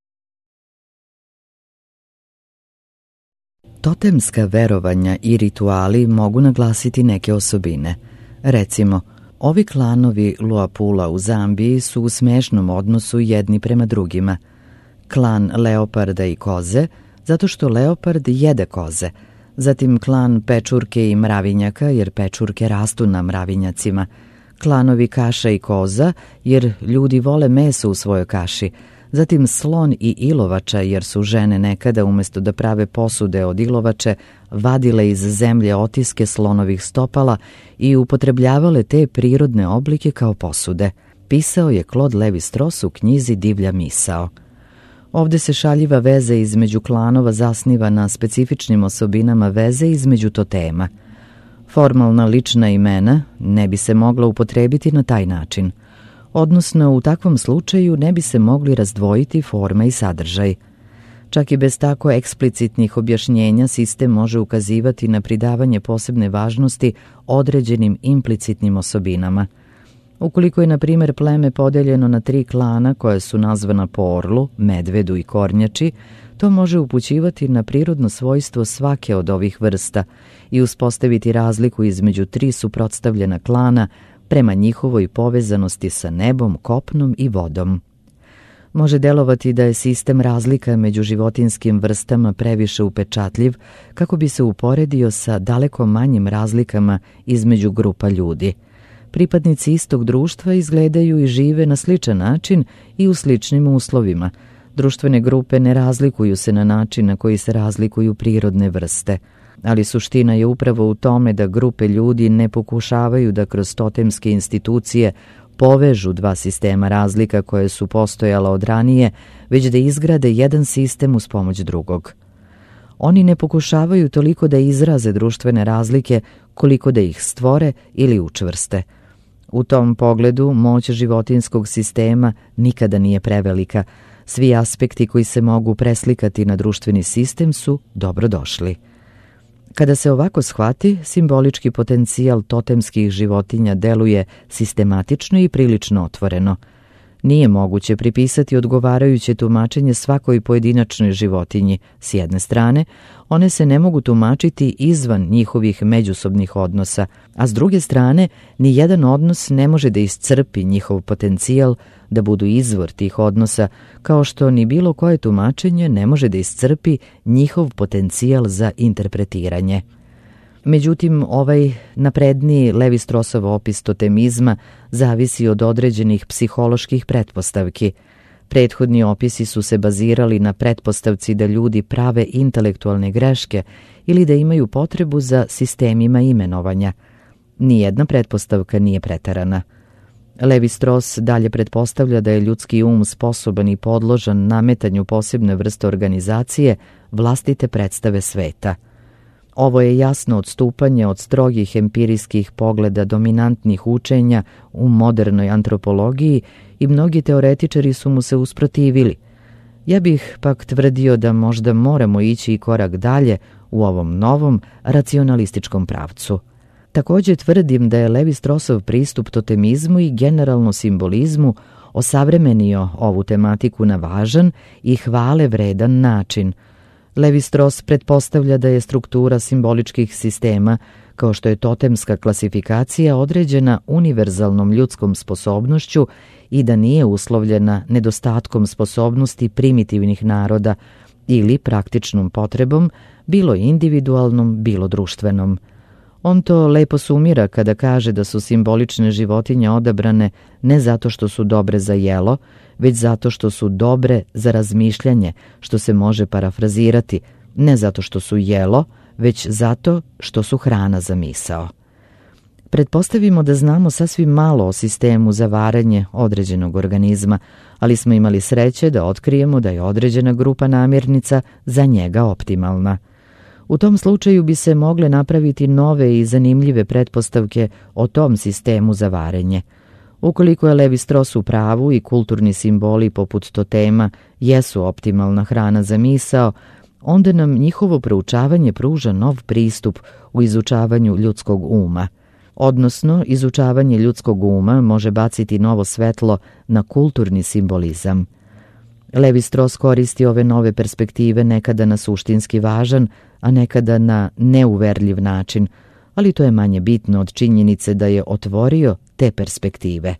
Totemska verovanja i rituali mogu naglasiti neke osobine. Recimo, ovi klanovi Luapula u Zambiji su u smešnom odnosu jedni prema drugima. Klan leoparda i koze, zato što leopard jede koze. Zatim klan pečurke i mravinjaka, jer pečurke rastu na mravinjacima. Klanovi kaša i koza, jer ljudi vole meso u svojoj kaši. Zatim slon i ilovača, jer su žene nekada umjesto da prave posude od ilovače, vadile iz zemlje otiske slonovih stopala i upotrebljavale te prirodne oblike kao posude. Pisao je Claude Levi-Strauss u knjizi Divlja misao. Ovdje se šaljiva veza između klanova zasniva na specifičnim osobinama veze između totema. Formalna lična imena ne bi se mogla upotrebiti na taj način. Odnosno, u takvom slučaju ne bi se mogli razdvojiti forma i sadržaj. Čak i bez tako eksplicitnih objašnjenja sistem može ukazivati na pridavanje posebne važnosti određenim implicitnim osobinama. Ukoliko je, na primjer, pleme podeljeno na tri klana koja su nazvana po orlu, medvedu i kornjači, to može upućivati na prirodno svojstvo svake od ovih vrsta i uspostaviti razliku između tri suprotstavljena klana prema njihovoj povezanosti sa nebom, kopnom i vodom. Može delovati da je sistem razlika među životinskim vrstama previše upečatljiv kako bi se uporedio sa daleko manjim razlikama između grupa ljudi. Pripadnici istog društva izgledaju i žive na sličan način i u sličnim uslovima. Društvene grupe ne razlikuju se na način na koji se razlikuju prirodne vrste, ali suština je upravo u tome da grupe ljudi ne pokušavaju da kroz totemske institucije povežu dva sistema razlika koje su postojala od ranije, već da izgrade jedan sistem uz pomoć drugog. Oni ne pokušavaju toliko da izraze društvene razlike koliko da ih stvore ili učvrste. U tom pogledu moć životinskog sistema nikada nije prevelika. Svi aspekti koji se mogu preslikati na društveni sistem su dobrodošli. Kada se ovako shvati, simbolički potencijal totemskih životinja deluje sistematično i prilično otvoreno. Nije moguće pripisati odgovarajuće tumačenje svakoj pojedinačnoj životinji. S jedne strane, one se ne mogu tumačiti izvan njihovih međusobnih odnosa, a s druge strane, ni jedan odnos ne može da iscrpi njihov potencijal da budu izvor tih odnosa, kao što ni bilo koje tumačenje ne može da iscrpi njihov potencijal za interpretiranje. Međutim, ovaj napredniji Levi-Straussov opis totemizma zavisi od određenih psiholoških pretpostavki. Prethodni opisi su se bazirali na pretpostavci da ljudi prave intelektualne greške ili da imaju potrebu za sistemima imenovanja. Nijedna pretpostavka nije preterana. Levi-Strauss dalje pretpostavlja da je ljudski um sposoban i podložan nametanju posebne vrste organizacije vlastite predstave sveta. Ovo je jasno odstupanje od strogih empirijskih pogleda dominantnih učenja u modernoj antropologiji i mnogi teoretičari su mu se usprotivili. Ja bih pak tvrdio da možda moramo ići i korak dalje u ovom novom racionalističkom pravcu. Također tvrdim da je Levi-Strossov pristup totemizmu i generalno simbolizmu osavremenio ovu tematiku na važan i hvale vredan način. Levi-Stross pretpostavlja da je struktura simboličkih sistema, kao što je totemska klasifikacija, određena univerzalnom ljudskom sposobnošću i da nije uslovljena nedostatkom sposobnosti primitivnih naroda ili praktičnom potrebom, bilo individualnom, bilo društvenom. On to lepo sumira kada kaže da su simbolične životinje odabrane ne zato što su dobre za jelo, već zato što su dobre za razmišljanje, što se može parafrazirati, ne zato što su jelo, već zato što su hrana za misao. Pretpostavimo da znamo sasvim malo o sistemu za varanje određenog organizma, ali smo imali sreće da otkrijemo da je određena grupa namirnica za njega optimalna. U tom slučaju bi se mogle napraviti nove i zanimljive pretpostavke o tom sistemu za varenje. Ukoliko je Levi-Stross u pravu i kulturni simboli poput totema jesu optimalna hrana za misao, onda nam njihovo proučavanje pruža nov pristup u izučavanju ljudskog uma. Odnosno, izučavanje ljudskog uma može baciti novo svetlo na kulturni simbolizam. Levi-Stross koristi ove nove perspektive nekada na suštinski važan, a nekada na neuverljiv način, ali to je manje bitno od činjenice da je otvorio te perspektive.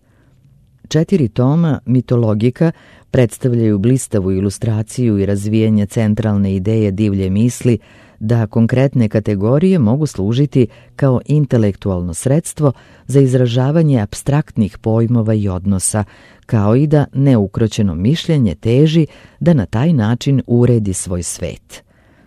Četiri toma Mitologika predstavljaju blistavu ilustraciju i razvijanje centralne ideje divlje misli da konkretne kategorije mogu služiti kao intelektualno sredstvo za izražavanje apstraktnih pojmova i odnosa, kao i da neukroćeno mišljenje teži da na taj način uredi svoj svet.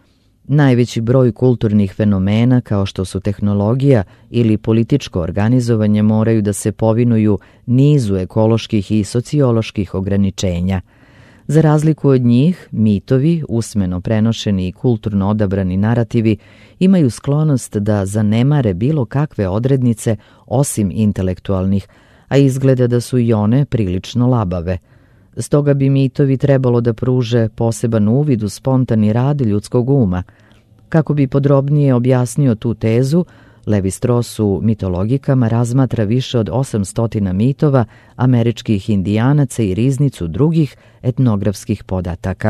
Najveći broj kulturnih fenomena kao što su tehnologija ili političko organizovanje moraju da se povinuju nizu ekoloških i socioloških ograničenja. Za razliku od njih, mitovi, usmeno prenošeni i kulturno odabrani narativi imaju sklonost da zanemare bilo kakve odrednice osim intelektualnih, a izgleda da su i one prilično labave. Stoga bi mitovi trebalo da pruže poseban uvid u spontani rad ljudskog uma. Kako bi podrobnije objasnio tu tezu, Levi-Stross u Mitologikama razmatra više od osamsto mitova američkih indijanaca i riznicu drugih etnografskih podataka.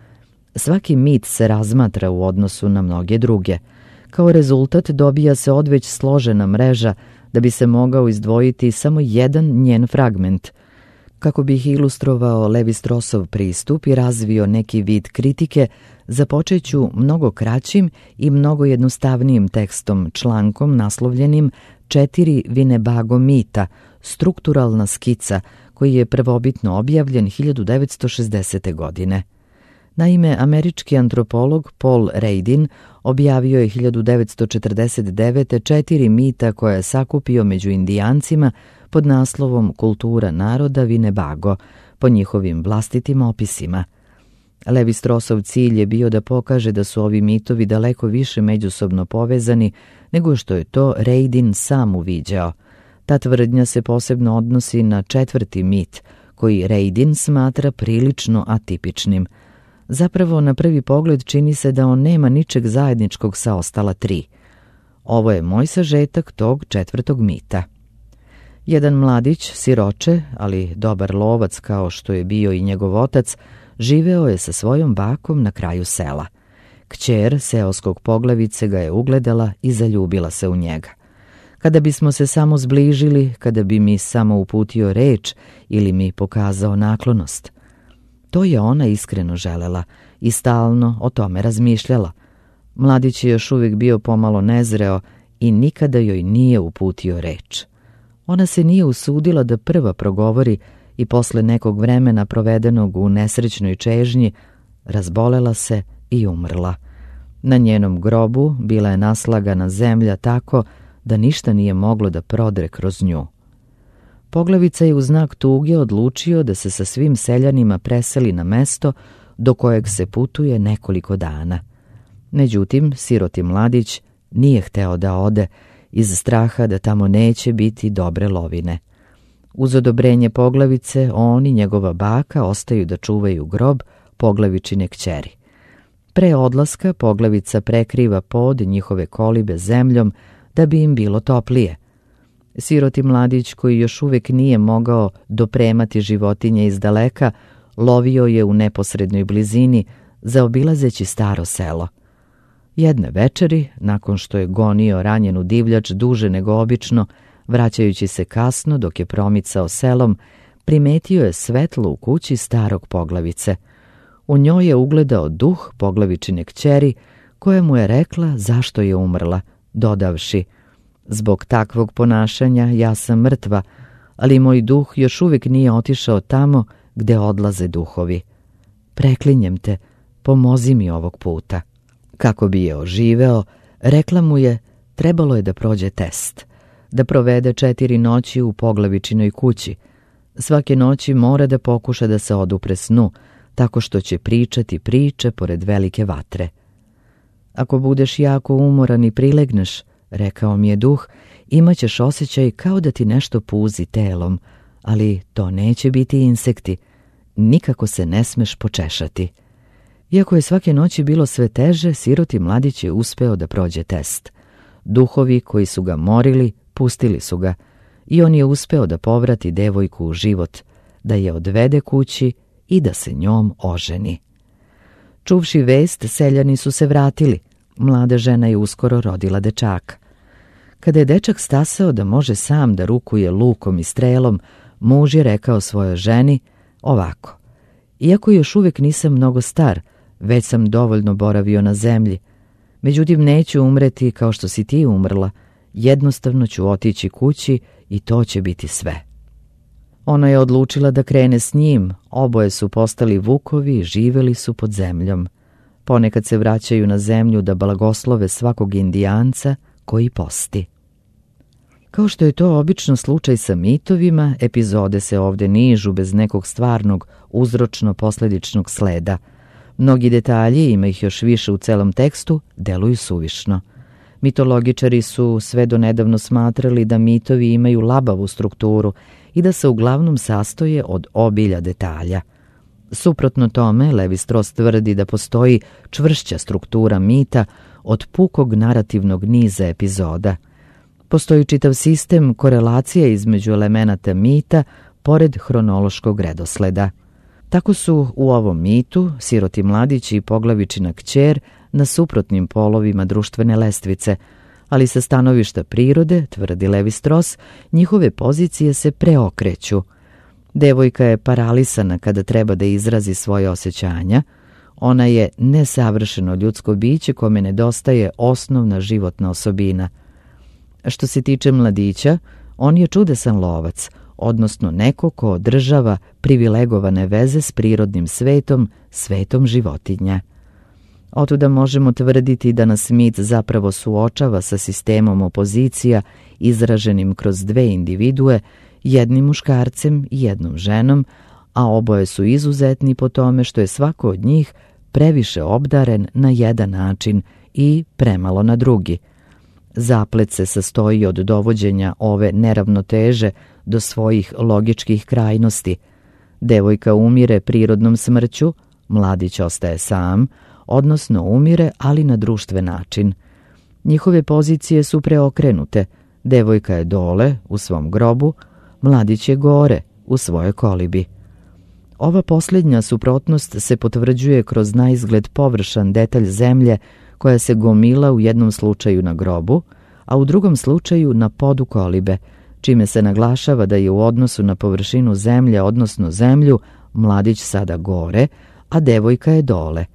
Svaki mit se razmatra u odnosu na mnoge druge. Kao rezultat dobija se odveć složena mreža da bi se mogao izdvojiti samo jedan njen fragment. Kako bih ilustrovao Levi-Strossov pristup i razvio neki vid kritike, započet ću mnogo kraćim i mnogo jednostavnijim tekstom, člankom naslovljenim Četiri Winnebago mita, strukturalna skica, koji je prvobitno objavljen hiljadu devetsto šezdesete. godine. Naime, američki antropolog Paul Radin objavio je hiljadu devetsto četrdeset devete. četiri mita koje je sakupio među indijancima pod naslovom Kultura naroda Winnebago, po njihovim vlastitim opisima. Levi-Strossov cilj je bio da pokaže da su ovi mitovi daleko više međusobno povezani nego što je to Radin sam uviđao. Ta tvrdnja se posebno odnosi na četvrti mit, koji Radin smatra prilično atipičnim. Zapravo, na prvi pogled čini se da on nema ničeg zajedničkog sa ostala tri. Ovo je moj sažetak tog četvrtog mita. Jedan mladić, siroče, ali dobar lovac kao što je bio i njegov otac, živeo je sa svojom bakom na kraju sela. Kćer seoskog poglavice ga je ugledala i zaljubila se u njega. Kada bismo se samo zbližili, kada bi mi samo uputio reč ili mi pokazao naklonost. To je ona iskreno želela i stalno o tome razmišljala. Mladić je još uvijek bio pomalo nezreo i nikada joj nije uputio reč. Ona se nije usudila da prva progovori i posle nekog vremena provedenog u nesrećnoj čežnji razbolela se i umrla. Na njenom grobu bila je naslagana zemlja tako da ništa nije moglo da prodre kroz nju. Poglavica je u znak tuge odlučio da se sa svim seljanima preseli na mesto do kojeg se putuje nekoliko dana. Međutim, siroti mladić nije hteo da ode iz straha da tamo neće biti dobre lovine. Uz odobrenje poglavice, on i njegova baka ostaju da čuvaju grob poglavičine kćeri. Pre odlaska poglavica prekriva pod njihove kolibe zemljom da bi im bilo toplije. Siroti mladić, koji još uvijek nije mogao dopremati životinje iz daleka, lovio je u neposrednoj blizini, zaobilazeći staro selo. Jedne večeri, nakon što je gonio ranjenu divljač duže nego obično, vraćajući se kasno dok je promicao selom, primetio je svetlo u kući starog poglavice. U njoj je ugledao duh poglavičine kćeri, koja mu je rekla zašto je umrla, dodavši: "Zbog takvog ponašanja ja sam mrtva, ali moj duh još uvijek nije otišao tamo gde odlaze duhovi. Preklinjem te, pomozi mi ovog puta." Kako bi je oživeo, rekla mu je trebalo je da prođe test, da provede četiri noći u poglavičinoj kući. Svake noći mora da pokuša da se odupre snu, tako što će pričati priče pored velike vatre. "Ako budeš jako umoran i prilegneš," rekao mi je duh, "imaćeš osjećaj kao da ti nešto puzi telom, ali to neće biti insekti. Nikako se ne smeš počešati." Iako je svake noći bilo sve teže, siroti mladić je uspeo da prođe test. Duhovi koji su ga morili, pustili su ga i on je uspeo da povrati devojku u život, da je odvede kući i da se njom oženi. Čuvši vest, seljani su se vratili. Mlada žena je uskoro rodila dečaka. Kada je dečak stasao da može sam da rukuje lukom i strelom, muž je rekao svojoj ženi ovako: "Iako još uvijek nisam mnogo star, već sam dovoljno boravio na zemlji. Međutim, neću umreti kao što si ti umrla. Jednostavno ću otići kući i to će biti sve." Ona je odlučila da krene s njim. Oboje su postali vukovi i živeli su pod zemljom. Ponekad se vraćaju na zemlju da blagoslove svakog indijanca koji posti. Kao što je to obično slučaj sa mitovima, epizode se ovde nižu bez nekog stvarnog uzročno-posledičnog sleda. Mnogi detalji, ima ih još više u celom tekstu, deluju suvišno. Mitologičari su sve do nedavno smatrali da mitovi imaju labavu strukturu i da se uglavnom sastoje od obilja detalja. Suprotno tome, Levi-Strauss tvrdi da postoji čvršća struktura mita od pukog narativnog niza epizoda. Postoji čitav sistem korelacije između elemenata mita pored hronološkog redosleda. Tako su u ovom mitu siroti mladić i poglavičina kćer na suprotnim polovima društvene lestvice, ali sa stanovišta prirode, tvrdi Levi-Strauss, njihove pozicije se preokreću. Devojka je paralisana kada treba da izrazi svoje osjećanja. Ona je nesavršeno ljudsko biće kome nedostaje osnovna životna osobina. Što se tiče mladića, on je čudesan lovac, odnosno neko ko održava privilegovane veze s prirodnim svetom, svetom životinja. Otuda možemo tvrditi da nas mit zapravo suočava sa sistemom opozicija izraženim kroz dve individue, jednim muškarcem i jednom ženom, a oboje su izuzetni po tome što je svako od njih previše obdaren na jedan način i premalo na drugi. Zaplet se sastoji od dovođenja ove neravnoteže do svojih logičkih krajnosti. Devojka umire prirodnom smrću, mladić ostaje sam, odnosno umire, ali na društven način. Njihove pozicije su preokrenute. Devojka je dole, u svom grobu, mladić je gore, u svojoj kolibi. Ova posljednja suprotnost se potvrđuje kroz naizgled površan detalj zemlje koja se gomila u jednom slučaju na grobu, a u drugom slučaju na podu kolibe, čime se naglašava da je u odnosu na površinu zemlje, odnosno zemlju, mladić sada gore, a devojka je dole.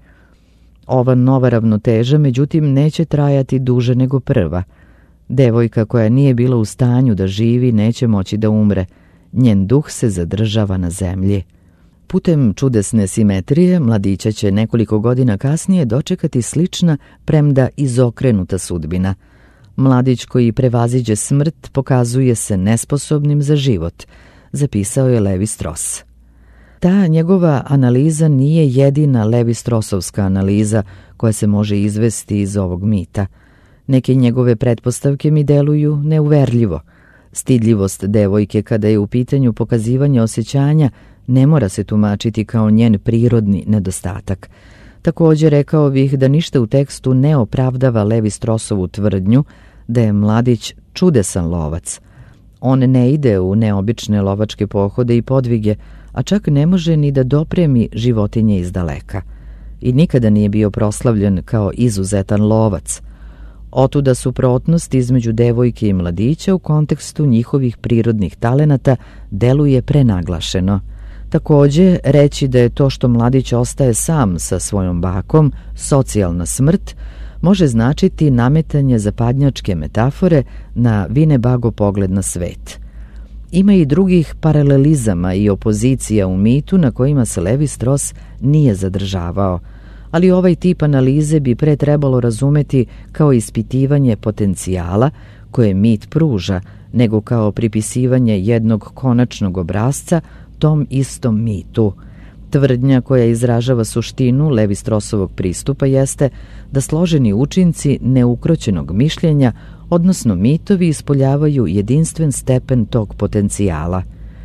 Ova nova ravnoteža, međutim, neće trajati duže nego prva. Devojka koja nije bila u stanju da živi neće moći da umre. Njen duh se zadržava na zemlji. Putem čudesne simetrije, mladića će nekoliko godina kasnije dočekati slična, premda izokrenuta sudbina. Mladić koji prevaziđe smrt pokazuje se nesposobnim za život, zapisao je Levi-Strauss. Ta njegova analiza nije jedina Levi-Strosovska analiza koja se može izvesti iz ovog mita. Neke njegove pretpostavke mi deluju neuverljivo. Stidljivost devojke kada je u pitanju pokazivanje osjećanja ne mora se tumačiti kao njen prirodni nedostatak. Također rekao bih da ništa u tekstu ne opravdava Levi-Strosovu tvrdnju da je mladić čudesan lovac. On ne ide u neobične lovačke pohode i podvige, a čak ne može ni da dopremi životinje iz daleka. I nikada nije bio proslavljen kao izuzetan lovac. Otuda suprotnost između devojke i mladića u kontekstu njihovih prirodnih talenata deluje prenaglašeno. Također, reći da je to što mladić ostaje sam sa svojom bakom socijalna smrt može značiti nametanje zapadnjačke metafore na Vinebago pogled na svet. Ima i drugih paralelizama i opozicija u mitu na kojima se Levi-Strauss nije zadržavao, ali ovaj tip analize bi pre trebalo razumeti kao ispitivanje potencijala koje mit pruža, nego kao pripisivanje jednog konačnog obrasca tom istom mitu. Tvrdnja koja izražava suštinu Levi-Strosovog pristupa jeste da složeni učinci neukroćenog mišljenja, odnosno mitovi, ispoljavaju jedinstven stepen tog potencijala.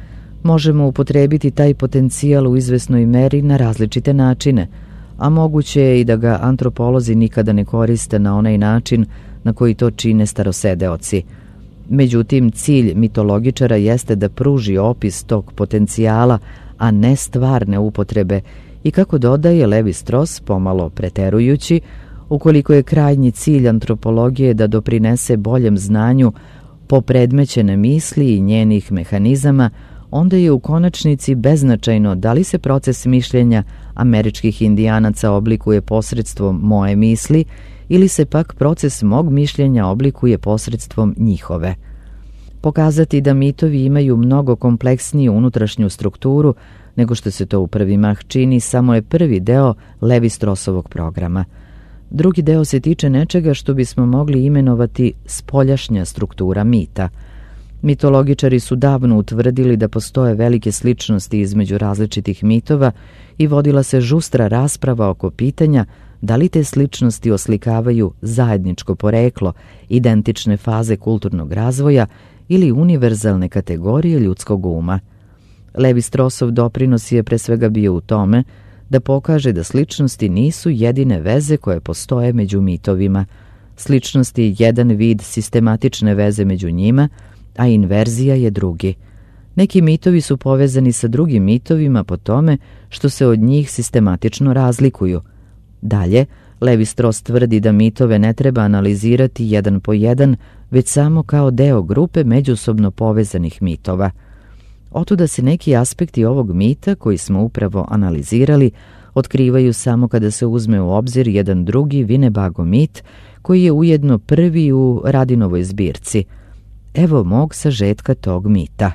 Možemo upotrebiti taj potencijal u izvesnoj meri na različite načine, a moguće je i da ga antropolozi nikada ne koriste na onaj način na koji to čine starosedeoci. Međutim, cilj mitologičara jeste da pruži opis tog potencijala, a ne stvarne upotrebe, i kako dodaje Levi-Strauss, pomalo preterujući, ukoliko je krajnji cilj antropologije da doprinese boljem znanju popredmećene misli i njenih mehanizama, onda je u konačnici beznačajno da li se proces mišljenja američkih indijanaca oblikuje posredstvom moje misli ili se pak proces mog mišljenja oblikuje posredstvom njihove. Pokazati da mitovi imaju mnogo kompleksniju unutrašnju strukturu nego što se to u prvi mah čini samo je prvi deo Levi-Strosovog programa. Drugi deo se tiče nečega što bismo mogli imenovati spoljašnja struktura mita. Mitologičari su davno utvrdili da postoje velike sličnosti između različitih mitova i vodila se žustra rasprava oko pitanja da li te sličnosti oslikavaju zajedničko poreklo, identične faze kulturnog razvoja ili univerzalne kategorije ljudskog uma. Levi-Strosov doprinos je pre svega bio u tome da pokaže da sličnosti nisu jedine veze koje postoje među mitovima. Sličnost je jedan vid sistematične veze među njima, a inverzija je drugi. Neki mitovi su povezani sa drugim mitovima po tome što se od njih sistematično razlikuju. Dalje, Levi-Strauss tvrdi da mitove ne treba analizirati jedan po jedan, već samo kao deo grupe međusobno povezanih mitova. Otuda se neki aspekti ovog mita, koji smo upravo analizirali, otkrivaju samo kada se uzme u obzir jedan drugi Vinebago mit, koji je ujedno prvi u Radinovoj zbirci. Evo mog sažetka tog mita.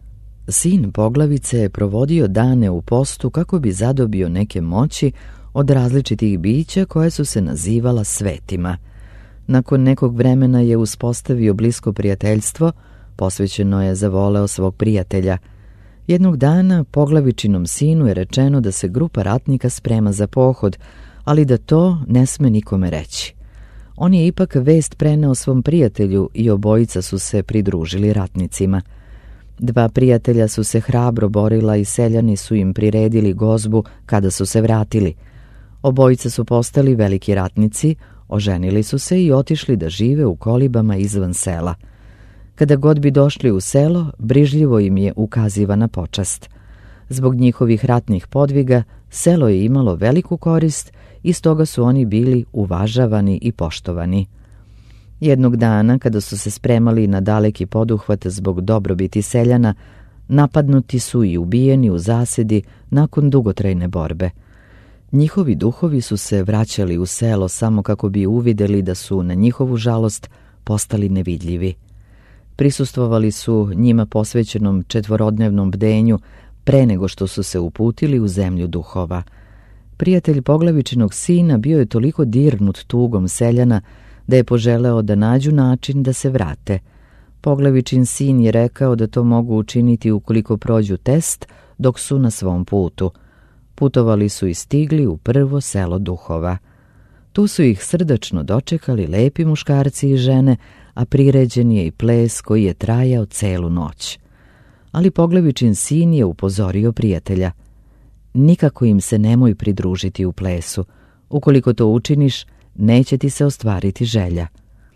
Sin poglavice je provodio dane u postu kako bi zadobio neke moći od različitih bića koje su se nazivala svetima. Nakon nekog vremena je uspostavio blisko prijateljstvo, posvećeno je zavoleo svog prijatelja. Jednog dana poglavičinom sinu je rečeno da se grupa ratnika sprema za pohod, ali da to ne sme nikome reći. On je ipak vest preneo svom prijatelju i obojica su se pridružili ratnicima. Dva prijatelja su se hrabro borila i seljani su im priredili gozbu kada su se vratili. Obojica su postali veliki ratnici, oženili su se i otišli da žive u kolibama izvan sela. Kada god bi došli u selo, brižljivo im je ukazivana počast. Zbog njihovih ratnih podviga, selo je imalo veliku korist i stoga su oni bili uvažavani i poštovani. Jednog dana, kada su se spremali na daleki poduhvat zbog dobrobiti seljana, napadnuti su i ubijeni u zasedi nakon dugotrajne borbe. Njihovi duhovi su se vraćali u selo samo kako bi uvideli da su na njihovu žalost postali nevidljivi. Prisustvovali su njima posvećenom četvorodnevnom bdenju pre nego što su se uputili u zemlju duhova. Prijatelj poglavičinog sina bio je toliko dirnut tugom seljana da je poželeo da nađu način da se vrate. Poglavičin sin je rekao da to mogu učiniti ukoliko prođu test dok su na svom putu. Putovali su i stigli u prvo selo duhova. Tu su ih srdačno dočekali lepi muškarci i žene, a priređen je i ples koji je trajao celu noć. Ali Poglavičin sin je upozorio prijatelja: nikako im se nemoj pridružiti u plesu. Ukoliko to učiniš, neće ti se ostvariti želja.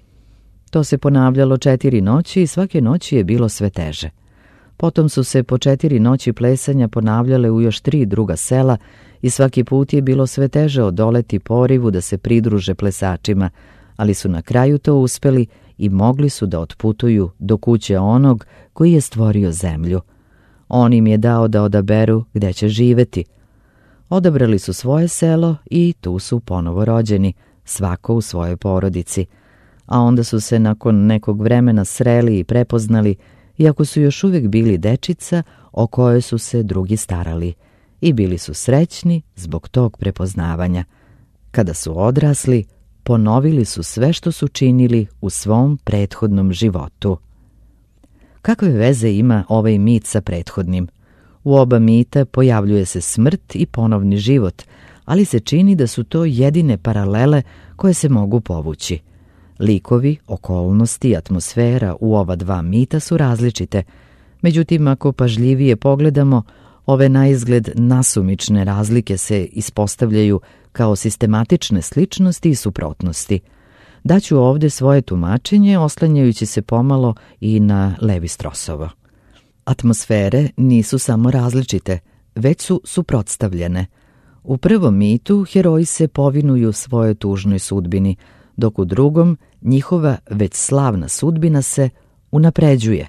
To se ponavljalo četiri noći i svake noći je bilo sve teže. Potom su se po četiri noći plesanja ponavljale u još tri druga sela i svaki put je bilo sve teže odoleti porivu da se pridruže plesačima, ali su na kraju to uspeli i mogli su da otputuju do kuće onog koji je stvorio zemlju. On im je dao da odaberu gde će živeti. Odabrali su svoje selo i tu su ponovo rođeni, svako u svojoj porodici. A onda su se nakon nekog vremena sreli i prepoznali, iako su još uvijek bili dečica o kojoj su se drugi starali, i bili su srećni zbog tog prepoznavanja. Kada su odrasli, ponovili su sve što su činili u svom prethodnom životu. Kakve veze ima ovaj mit sa prethodnim? U oba mita pojavljuje se smrt i ponovni život, ali se čini da su to jedine paralele koje se mogu povući. Likovi, okolnosti i atmosfera u ova dva mita su različite, međutim ako pažljivije pogledamo, ove naizgled nasumične razlike se ispostavljaju kao sistematične sličnosti i suprotnosti. Daću ovdje svoje tumačenje oslanjajući se pomalo i na Levi-Strossovo. Atmosfere nisu samo različite, već su suprotstavljene. U prvom mitu heroji se povinuju svojoj tužnoj sudbini, dok u drugom njihova već slavna sudbina se unapređuje.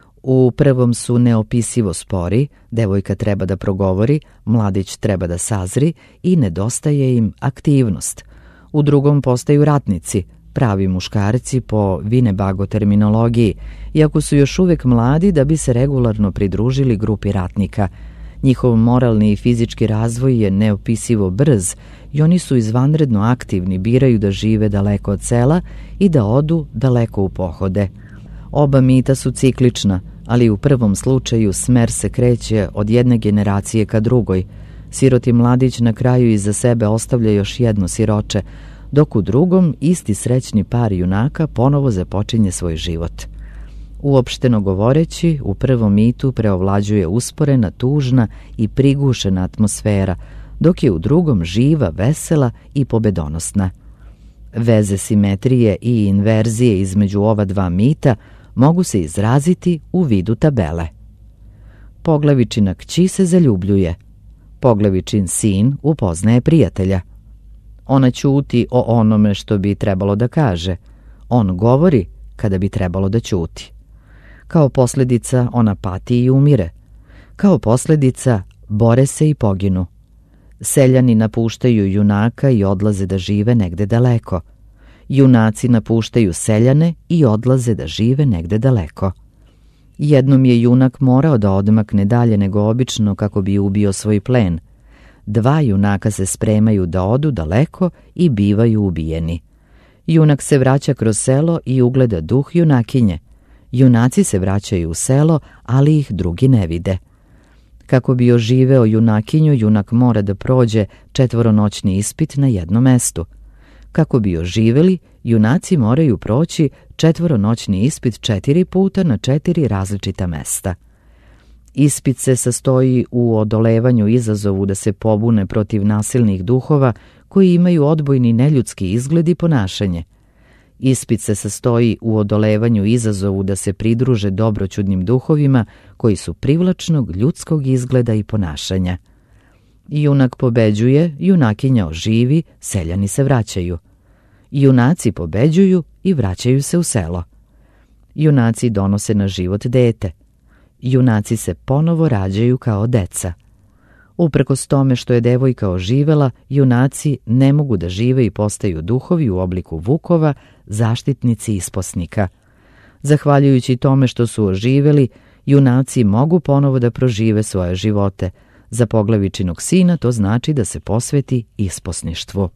U prvom su neopisivo spori, devojka treba da progovori, mladić treba da sazri i nedostaje im aktivnost. U drugom postaju ratnici, pravi muškarci po Vinebago terminologiji, iako su još uvijek mladi da bi se regularno pridružili grupi ratnika. Njihov moralni i fizički razvoj je neopisivo brz i oni su izvanredno aktivni, biraju da žive daleko od sela i da odu daleko u pohode. Oba mita su ciklična, ali u prvom slučaju smer se kreće od jedne generacije ka drugoj. Siroti mladić na kraju iza sebe ostavlja još jedno siroče, dok u drugom isti srećni par junaka ponovo započinje svoj život. Uopšteno govoreći, u prvom mitu preovlađuje usporena, tužna i prigušena atmosfera, dok je u drugom živa, vesela i pobedonosna. Veze simetrije i inverzije između ova dva mita mogu se izraziti u vidu tabele. Poglavičina kći se zaljubljuje. Poglavičin sin upoznaje prijatelja. Ona ćuti o onome što bi trebalo da kaže. On govori kada bi trebalo da ćuti. Kao posljedica ona pati i umire. Kao posljedica bore se i poginu. Seljani napuštaju junaka i odlaze da žive negde daleko. Junaci napuštaju seljane i odlaze da žive negde daleko. Jednom je junak morao da odmakne dalje nego obično kako bi ubio svoj plen. Dva junaka se spremaju da odu daleko i bivaju ubijeni. Junak se vraća kroz selo i ugleda duh junakinje. Junaci se vraćaju u selo, ali ih drugi ne vide. Kako bi oživeo junakinju, junak mora da prođe četvoronoćni ispit na jednom mestu. Kako bi oživeli, junaci moraju proći četvoronoćni ispit četiri puta na četiri različita mesta. Ispit se sastoji u odolevanju izazovu da se pobune protiv nasilnih duhova koji imaju odbojni neljudski izgled i ponašanje. Ispit se sastoji u odolevanju izazovu da se pridruže dobroćudnim duhovima koji su privlačnog ljudskog izgleda i ponašanja. Junak pobeđuje, junakinja oživi, seljani se vraćaju. Junaci pobeđuju i vraćaju se u selo. Junaci donose na život dete. Junaci se ponovo rađaju kao deca. Uprkos tome što je devojka oživela, junaci ne mogu da žive i postaju duhovi u obliku vukova, zaštitnici isposnika. Zahvaljujući tome što su oživeli, junaci mogu ponovo da prožive svoje živote. Za Poglavičinog sina to znači da se posveti isposništvu.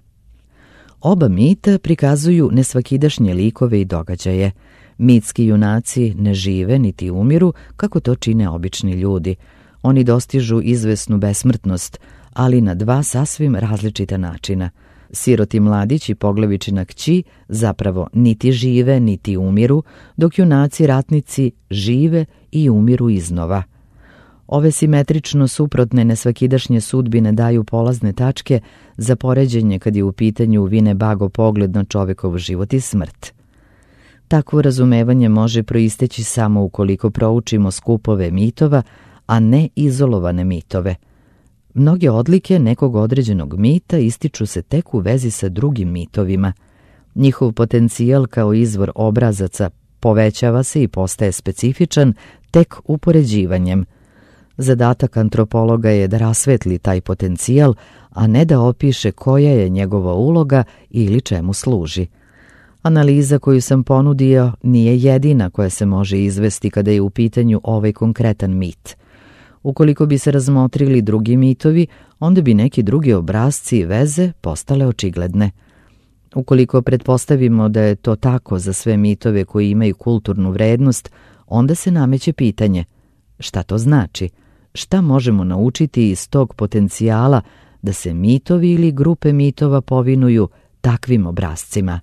Oba mita prikazuju nesvakidašnje likove i događaje. Mitski junaci ne žive niti umiru kako to čine obični ljudi. oni dostižu izvesnu besmrtnost, ali na dva sasvim različita načina. Siroti mladić i poglavičina kći zapravo niti žive, niti umiru, dok junaci ratnici žive i umiru iznova. Ove simetrično suprotne nesvakidašnje sudbine daju polazne tačke za poređenje kad je u pitanju Vinebago pogled na čovekov život i smrt. Takvo razumevanje može proisteći samo ukoliko proučimo skupove mitova, a ne izolovane mitove. Mnoge odlike nekog određenog mita ističu se tek u vezi sa drugim mitovima. Njihov potencijal kao izvor obrazaca povećava se i postaje specifičan tek upoređivanjem. Zadatak antropologa je da rasvetli taj potencijal, a ne da opiše koja je njegova uloga ili čemu služi. Analiza koju sam ponudio nije jedina koja se može izvesti kada je u pitanju ovaj konkretan mit. Ukoliko bi se razmotrili drugi mitovi, onda bi neki drugi obrasci i veze postale očigledne. Ukoliko pretpostavimo da je to tako za sve mitove koji imaju kulturnu vrednost, onda se nameće pitanje: šta to znači? Šta možemo naučiti iz tog potencijala da se mitovi ili grupe mitova povinuju takvim obrascima?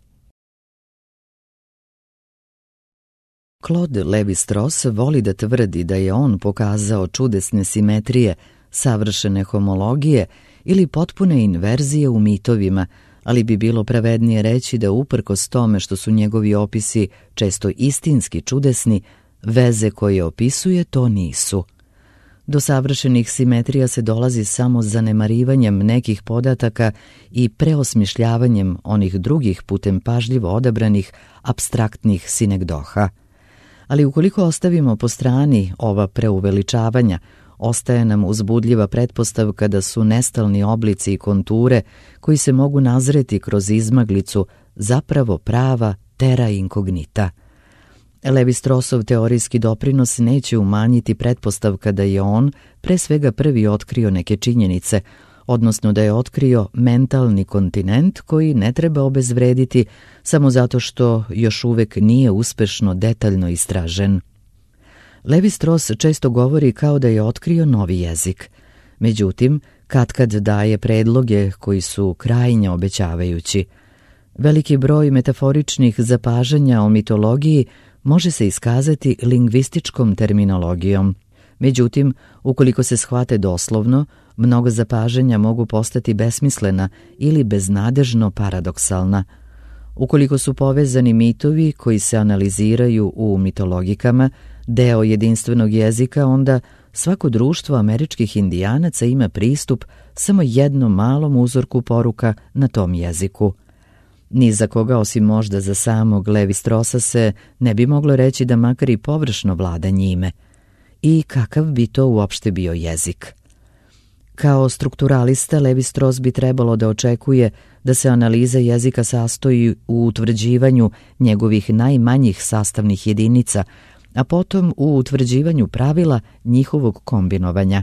Claude Lévi-Strauss voli da tvrdi da je on pokazao čudesne simetrije, savršene homologije ili potpune inverzije u mitovima, ali bi bilo pravednije reći da uprkos tome što su njegovi opisi često istinski čudesni, veze koje opisuje to nisu. Do savršenih simetrija se dolazi samo zanemarivanjem nekih podataka i preosmišljavanjem onih drugih putem pažljivo odabranih apstraktnih sinekdoha. Ali ukoliko ostavimo po strani ova preuveličavanja, ostaje nam uzbudljiva pretpostavka da su nestalni oblici i konture koji se mogu nazreti kroz izmaglicu zapravo prava terra incognita. Lévi-Straussov teorijski doprinos neće umanjiti pretpostavka da je on pre svega prvi otkrio neke činjenice, odnosno da je otkrio mentalni kontinent koji ne treba obezvrediti samo zato što još uvek nije uspešno detaljno istražen. Lévi-Strauss često govori kao da je otkrio novi jezik. Međutim, katkad daje predloge koji su krajnje obećavajući. Veliki broj metaforičnih zapažanja o mitologiji može se iskazati lingvističkom terminologijom. Međutim, ukoliko se shvate doslovno, mnogo zapažanja mogu postati besmislena ili beznadežno paradoksalna. Ukoliko su povezani mitovi koji se analiziraju u mitologikama, deo jedinstvenog jezika, onda svako društvo američkih indijanaca ima pristup samo jednom malom uzorku poruka na tom jeziku. Ni za koga osim možda za samog Lévi-Straussa se ne bi moglo reći da makar i površno vlada njime. I kakav bi to uopšte bio jezik? Kao strukturalista, Lévi-Strauss bi trebalo da očekuje da se analiza jezika sastoji u utvrđivanju njegovih najmanjih sastavnih jedinica, a potom u utvrđivanju pravila njihovog kombinovanja.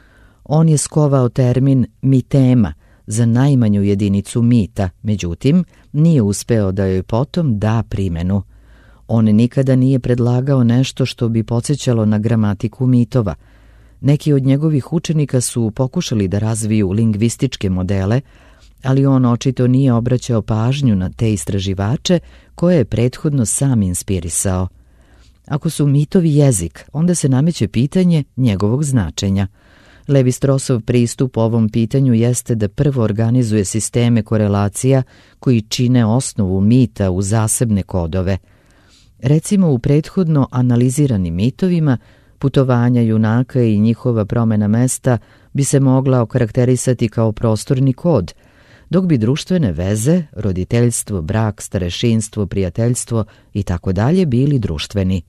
On je skovao termin mitema za najmanju jedinicu mita, međutim, nije uspeo da joj potom da primenu. On nikada nije predlagao nešto što bi podsjećalo na gramatiku mitova. Neki od njegovih učenika su pokušali da razviju lingvističke modele, ali on očito nije obraćao pažnju na te istraživače koje je prethodno sam inspirisao. Ako su mitovi jezik, onda se nameće pitanje njegovog značenja. Lévi-Straussov pristup ovom pitanju jeste da prvo organizuje sisteme korelacija koji čine osnovu mita u zasebne kodove. Recimo, u prethodno analiziranim mitovima putovanja junaka i njihova promena mesta bi se mogla okarakterisati kao prostorni kod, dok bi društvene veze, roditeljstvo, brak, starešinstvo, prijateljstvo i tako dalje bili društveni.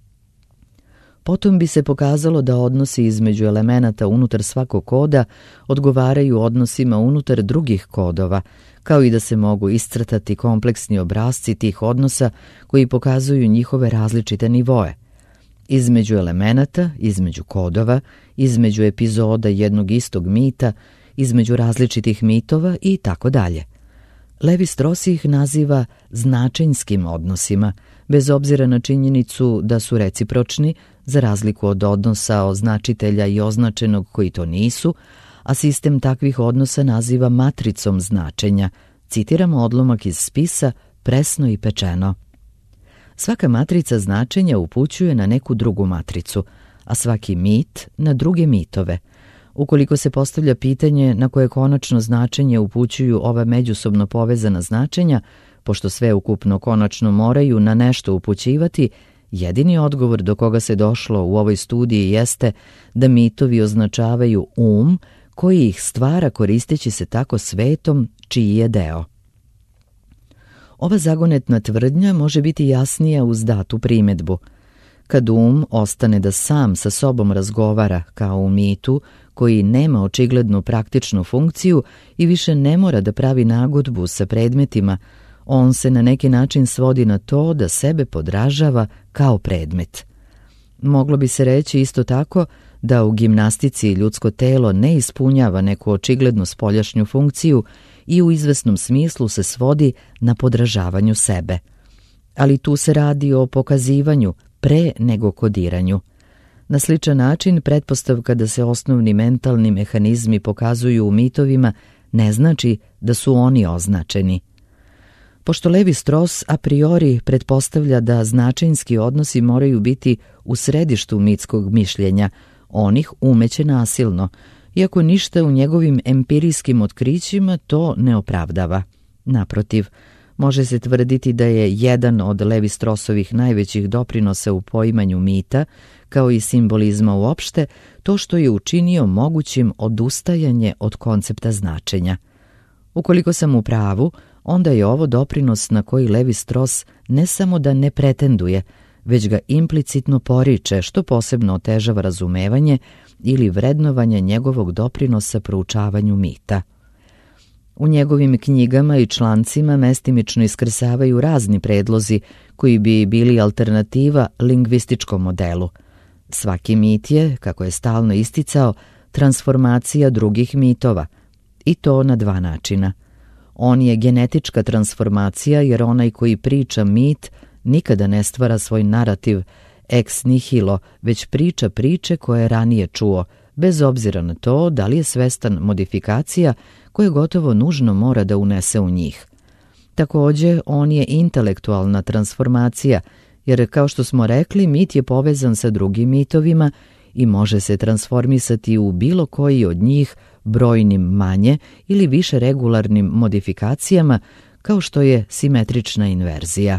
Potom bi se pokazalo da odnosi između elemenata unutar svakog koda odgovaraju odnosima unutar drugih kodova, kao i da se mogu iscrtati kompleksni obrasci tih odnosa koji pokazuju njihove različite nivoe. Između elemenata, između kodova, između epizoda jednog istog mita, između različitih mitova i tako dalje. Lévi-Strauss ih naziva značenjskim odnosima, bez obzira na činjenicu da su recipročni, za razliku od odnosa označitelja i označenog koji to nisu, a sistem takvih odnosa naziva matricom značenja. Citiramo odlomak iz spisa Presno i pečeno. Svaka matrica značenja upućuje na neku drugu matricu, a svaki mit na druge mitove. Ukoliko se postavlja pitanje na koje konačno značenje upućuju ova međusobno povezana značenja, pošto sve ukupno konačno moraju na nešto upućivati, jedini odgovor do koga se došlo u ovoj studiji jeste da mitovi označavaju um koji ih stvara koristeći se tako svetom čiji je deo. Ova zagonetna tvrdnja može biti jasnija uz datu primedbu. Kad um ostane da sam sa sobom razgovara kao u mitu, koji nema očiglednu praktičnu funkciju i više ne mora da pravi nagodbu sa predmetima, on se na neki način svodi na to da sebe podražava kao predmet. Moglo bi se reći isto tako da u gimnastici ljudsko telo ne ispunjava neku očiglednu spoljašnju funkciju i u izvesnom smislu se svodi na podražavanju sebe. Ali tu se radi o pokazivanju pre nego kodiranju. Na sličan način, pretpostavka da se osnovni mentalni mehanizmi pokazuju u mitovima ne znači da su oni označeni. Pošto Levi-Strauss a priori pretpostavlja da značenjski odnosi moraju biti u središtu mitskog mišljenja, on ih umeće nasilno, iako ništa u njegovim empirijskim otkrićima to ne opravdava. Naprotiv, može se tvrditi da je jedan od Levi-Straussovih najvećih doprinosa u poimanju mita, kao i simbolizma uopšte, to što je učinio mogućim odustajanje od koncepta značenja. Ukoliko sam u pravu, onda je ovo doprinos na koji Levi-Strauss ne samo da ne pretenduje, već ga implicitno poriče, što posebno otežava razumevanje ili vrednovanje njegovog doprinosa proučavanju mita. U njegovim knjigama i člancima mestimično iskrsavaju razni predlozi koji bi bili alternativa lingvističkom modelu. Svaki mit je, kako je stalno isticao, transformacija drugih mitova, i to na dva načina. On je genetička transformacija jer onaj koji priča mit nikada ne stvara svoj narativ ex nihilo, već priča priče koje je ranije čuo, bez obzira na to da li je svestan modifikacija koje gotovo nužno mora da unese u njih. Također, on je intelektualna transformacija, jer kao što smo rekli, mit je povezan sa drugim mitovima i može se transformisati u bilo koji od njih brojnim manje ili više regularnim modifikacijama, kao što je simetrična inverzija.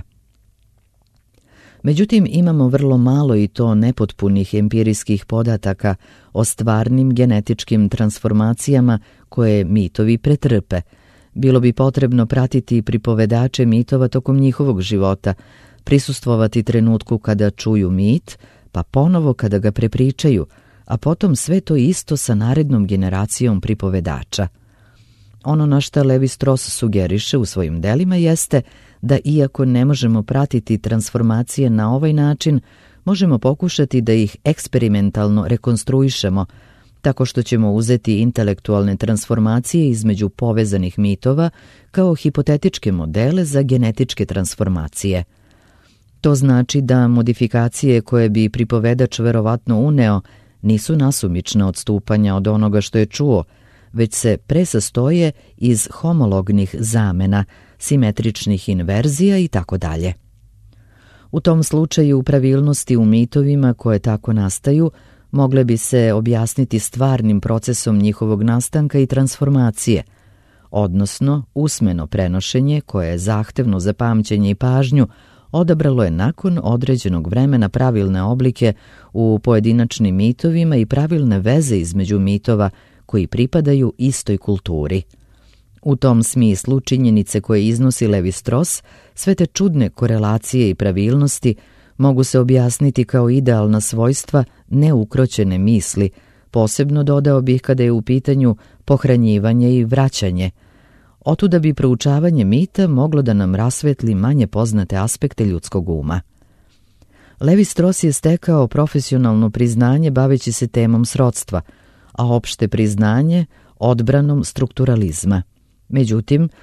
Međutim, imamo vrlo malo i to nepotpunih empirijskih podataka o stvarnim genetičkim transformacijama koje mitovi pretrpe. Bilo bi potrebno pratiti pripovedače mitova tokom njihovog života, prisustvovati trenutku kada čuju mit, pa ponovo kada ga prepričaju, a potom sve to isto sa narednom generacijom pripovedača. Ono na šta Levi-Strauss sugeriše u svojim delima jeste da iako ne možemo pratiti transformacije na ovaj način, možemo pokušati da ih eksperimentalno rekonstruišemo, tako što ćemo uzeti intelektualne transformacije između povezanih mitova kao hipotetičke modele za genetičke transformacije. To znači da modifikacije koje bi pripovedač verovatno uneo nisu nasumična odstupanja od onoga što je čuo, već se presastoje iz homolognih zamena, simetričnih inverzija i tako dalje. U tom slučaju pravilnosti u mitovima koje tako nastaju mogle bi se objasniti stvarnim procesom njihovog nastanka i transformacije, odnosno usmeno prenošenje koje je zahtevno za pamćenje i pažnju odabralo je nakon određenog vremena pravilne oblike u pojedinačnim mitovima i pravilne veze između mitova koji pripadaju istoj kulturi. U tom smislu činjenice koje iznosi Levi-Strauss, sve te čudne korelacije i pravilnosti mogu se objasniti kao idealna svojstva neukroćene misli, posebno dodao bih kada je u pitanju pohranjivanje i vraćanje. Otuda bi proučavanje mita moglo da nam rasvetli manje poznate aspekte ljudskog uma. Levi-Strauss je stekao profesionalno priznanje baveći se temom srodstva, a opšte priznanje odbranom strukturalizma. Međutim,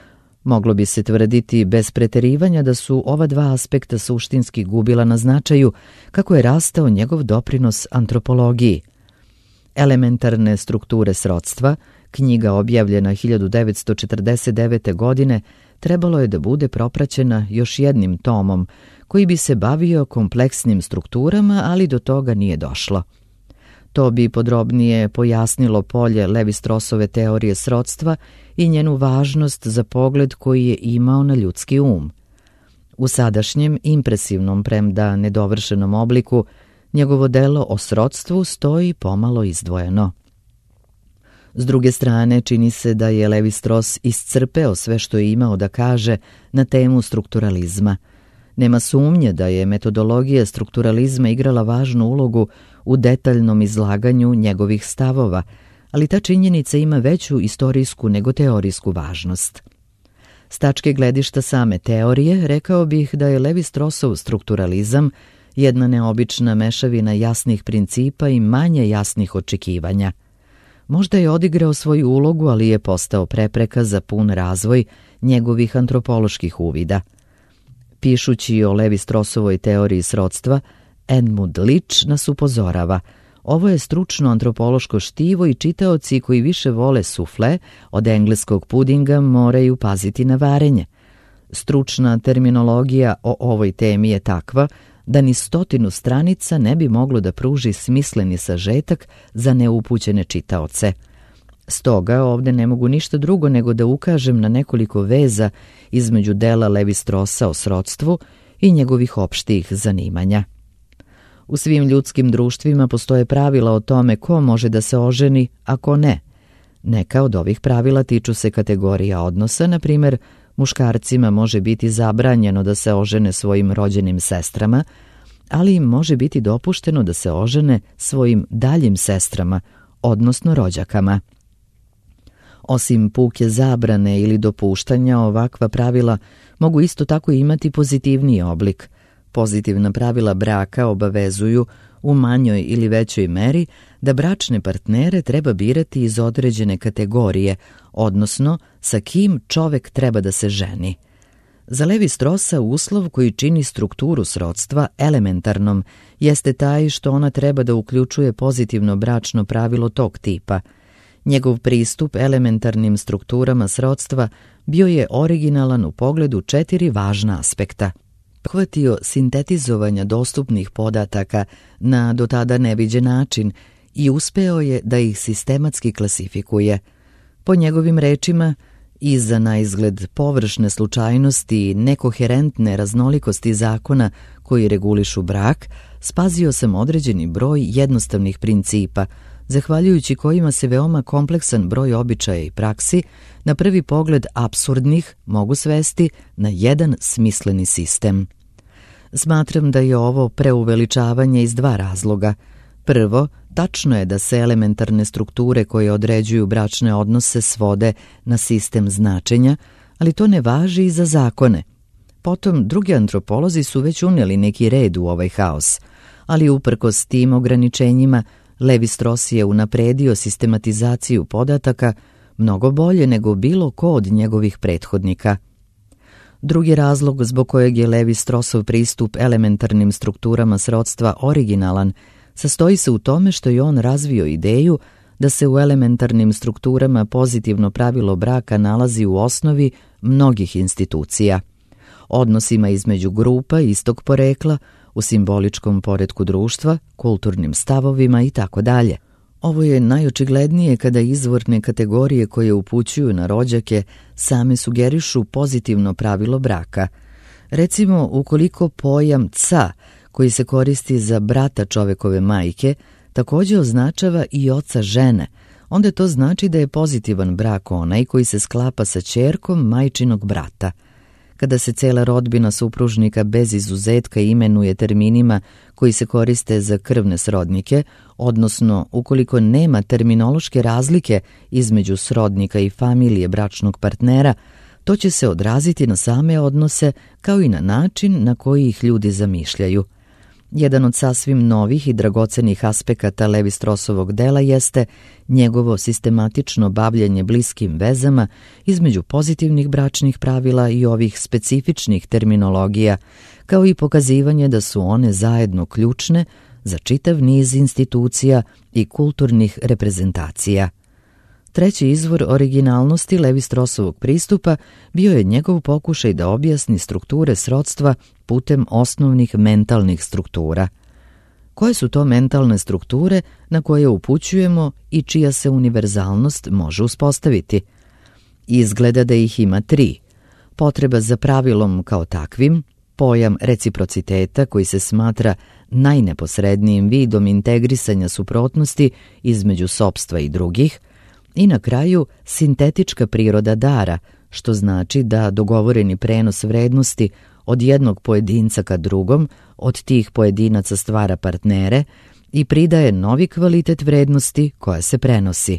Moglo bi se tvrditi bez preterivanja da su ova dva aspekta suštinski gubila na značaju kako je rastao njegov doprinos antropologiji. Elementarne strukture srodstva, knjiga objavljena hiljadu devetsto četrdeset devete. godine, trebalo je da bude propraćena još jednim tomom koji bi se bavio kompleksnim strukturama, ali do toga nije došlo. To bi podrobnije pojasnilo polje Levi-Strossove teorije srodstva i njenu važnost za pogled koji je imao na ljudski um. U sadašnjem, impresivnom premda nedovršenom obliku, njegovo delo o srodstvu stoji pomalo izdvojeno. S druge strane, čini se da je Levi-Strauss iscrpeo sve što je imao da kaže na temu strukturalizma. Nema sumnje da je metodologija strukturalizma igrala važnu ulogu u detaljnom izlaganju njegovih stavova, ali ta činjenica ima veću istorijsku nego teorijsku važnost. S tačke gledišta same teorije, rekao bih da je Levi-Straussov strukturalizam jedna neobična mešavina jasnih principa i manje jasnih očekivanja. Možda je odigrao svoju ulogu, ali je postao prepreka za pun razvoj njegovih antropoloških uvida. Pišući o Levi-Strossovoj teoriji srodstva, Edmund Leach nas upozorava: ovo je stručno antropološko štivo i čitaoci koji više vole sufle od engleskog pudinga moraju paziti na varenje. Stručna terminologija o ovoj temi je takva da ni stotinu stranica ne bi moglo da pruži smisleni sažetak za neupućene čitaoce. Stoga ovde ne mogu ništa drugo nego da ukažem na nekoliko veza između dela Levi-Straussa o srodstvu i njegovih opštih zanimanja. U svim ljudskim društvima postoje pravila o tome ko može da se oženi, a ko ne. Neka od ovih pravila tiču se kategorija odnosa, na primjer, muškarcima može biti zabranjeno da se ožene svojim rođenim sestrama, ali im može biti dopušteno da se ožene svojim daljim sestrama, odnosno rođakama. Osim puke zabrane ili dopuštanja, ovakva pravila mogu isto tako imati pozitivniji oblik. Pozitivna pravila braka obavezuju u manjoj ili većoj meri da bračne partnere treba birati iz određene kategorije, odnosno sa kim čovek treba da se ženi. Za Levi-Straussa uslov koji čini strukturu srodstva elementarnom jeste taj što ona treba da uključuje pozitivno bračno pravilo tog tipa. Njegov pristup elementarnim strukturama srodstva bio je originalan u pogledu četiri važna aspekta. Hvatio sintetizovanja dostupnih podataka na do tada neviđen način i uspeo je da ih sistematski klasifikuje. Po njegovim rečima, iza na izgled površne slučajnosti i nekoherentne raznolikosti zakona koji regulišu brak, spazio sam određeni broj jednostavnih principa, zahvaljujući kojima se veoma kompleksan broj običaja i praksi, na prvi pogled apsurdnih, mogu svesti na jedan smisleni sistem. Smatram da je ovo preuveličavanje iz dva razloga. Prvo, tačno je da se elementarne strukture koje određuju bračne odnose svode na sistem značenja, ali to ne važi i za zakone. Potom, drugi antropolozi su već uneli neki red u ovaj haos, ali uprkos tim ograničenjima, Levi-Strauss je unapredio sistematizaciju podataka mnogo bolje nego bilo ko od njegovih prethodnika. Drugi razlog zbog kojeg je Levi-Straussov pristup elementarnim strukturama srodstva originalan sastoji se u tome što je on razvio ideju da se u elementarnim strukturama pozitivno pravilo braka nalazi u osnovi mnogih institucija, odnosima između grupa istog porekla, u simboličkom poretku društva, kulturnim stavovima i tako dalje. Ovo je najočiglednije kada izvorne kategorije koje upućuju na rođake same sugerišu pozitivno pravilo braka. Recimo, ukoliko pojam ca, koji se koristi za brata čovekove majke, također označava i oca žene, onda to znači da je pozitivan brak onaj koji se sklapa sa ćerkom majčinog brata. Kada se cela rodbina supružnika bez izuzetka imenuje terminima koji se koriste za krvne srodnike, odnosno ukoliko nema terminološke razlike između srodnika i familije bračnog partnera, to će se odraziti na same odnose kao i na način na koji ih ljudi zamišljaju. Jedan od sasvim novih i dragocenih aspekata Levi-Straussovog dela jeste njegovo sistematično bavljenje bliskim vezama između pozitivnih bračnih pravila i ovih specifičnih terminologija, kao i pokazivanje da su one zajedno ključne za čitav niz institucija i kulturnih reprezentacija. Treći izvor originalnosti Levi-Straussovog pristupa bio je njegov pokušaj da objasni strukture srodstva putem osnovnih mentalnih struktura. Koje su to mentalne strukture na koje upućujemo i čija se univerzalnost može uspostaviti? Izgleda da ih ima tri. Potreba za pravilom kao takvim, pojam reciprociteta koji se smatra najneposrednijim vidom integrisanja suprotnosti između sopstva i drugih, i na kraju sintetička priroda dara, što znači da dogovoreni prenos vrednosti od jednog pojedinca ka drugom, od tih pojedinaca stvara partnere i pridaje novi kvalitet vrednosti koja se prenosi.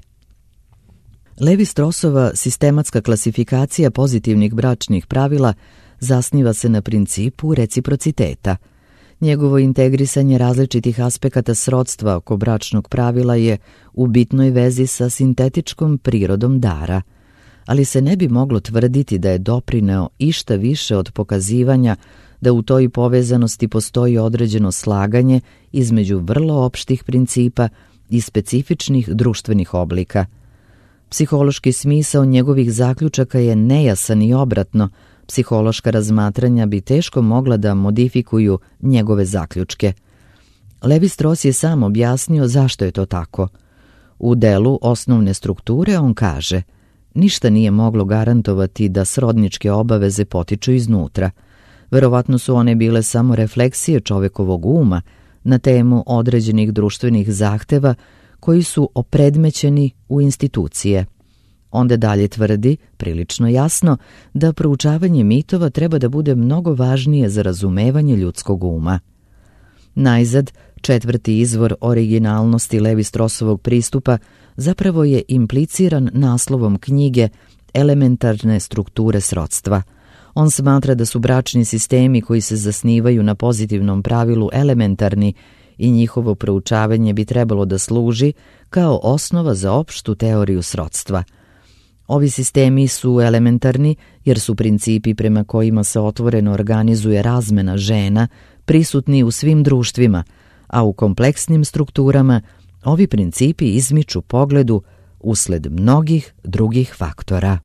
Levi-Straussova sistematska klasifikacija pozitivnih bračnih pravila zasniva se na principu reciprociteta. Njegovo integrisanje različitih aspekata srodstva oko bračnog pravila je u bitnoj vezi sa sintetičkom prirodom dara, ali se ne bi moglo tvrditi da je doprineo išta više od pokazivanja da u toj povezanosti postoji određeno slaganje između vrlo opštih principa i specifičnih društvenih oblika. Psihološki smisao njegovih zaključaka je nejasan i obratno, psihološka razmatranja bi teško mogla da modifikuju njegove zaključke. Levi-Strauss je sam objasnio zašto je to tako. U delu Osnovne strukture on kaže: ništa nije moglo garantovati da srodničke obaveze potiču iznutra. Verovatno su one bile samo refleksije čovekovog uma na temu određenih društvenih zahteva koji su opredmećeni u institucije. Onda dalje tvrdi, prilično jasno, da proučavanje mitova treba da bude mnogo važnije za razumevanje ljudskog uma. Najzad, četvrti izvor originalnosti Levi-Straussovog pristupa zapravo je impliciran naslovom knjige Elementarne strukture srodstva. On smatra da su bračni sistemi koji se zasnivaju na pozitivnom pravilu elementarni i njihovo proučavanje bi trebalo da služi kao osnova za opštu teoriju srodstva. Ovi sistemi su elementarni jer su principi prema kojima se otvoreno organizuje razmena žena prisutni u svim društvima, a u kompleksnim strukturama ovi principi izmiču pogledu usled mnogih drugih faktora.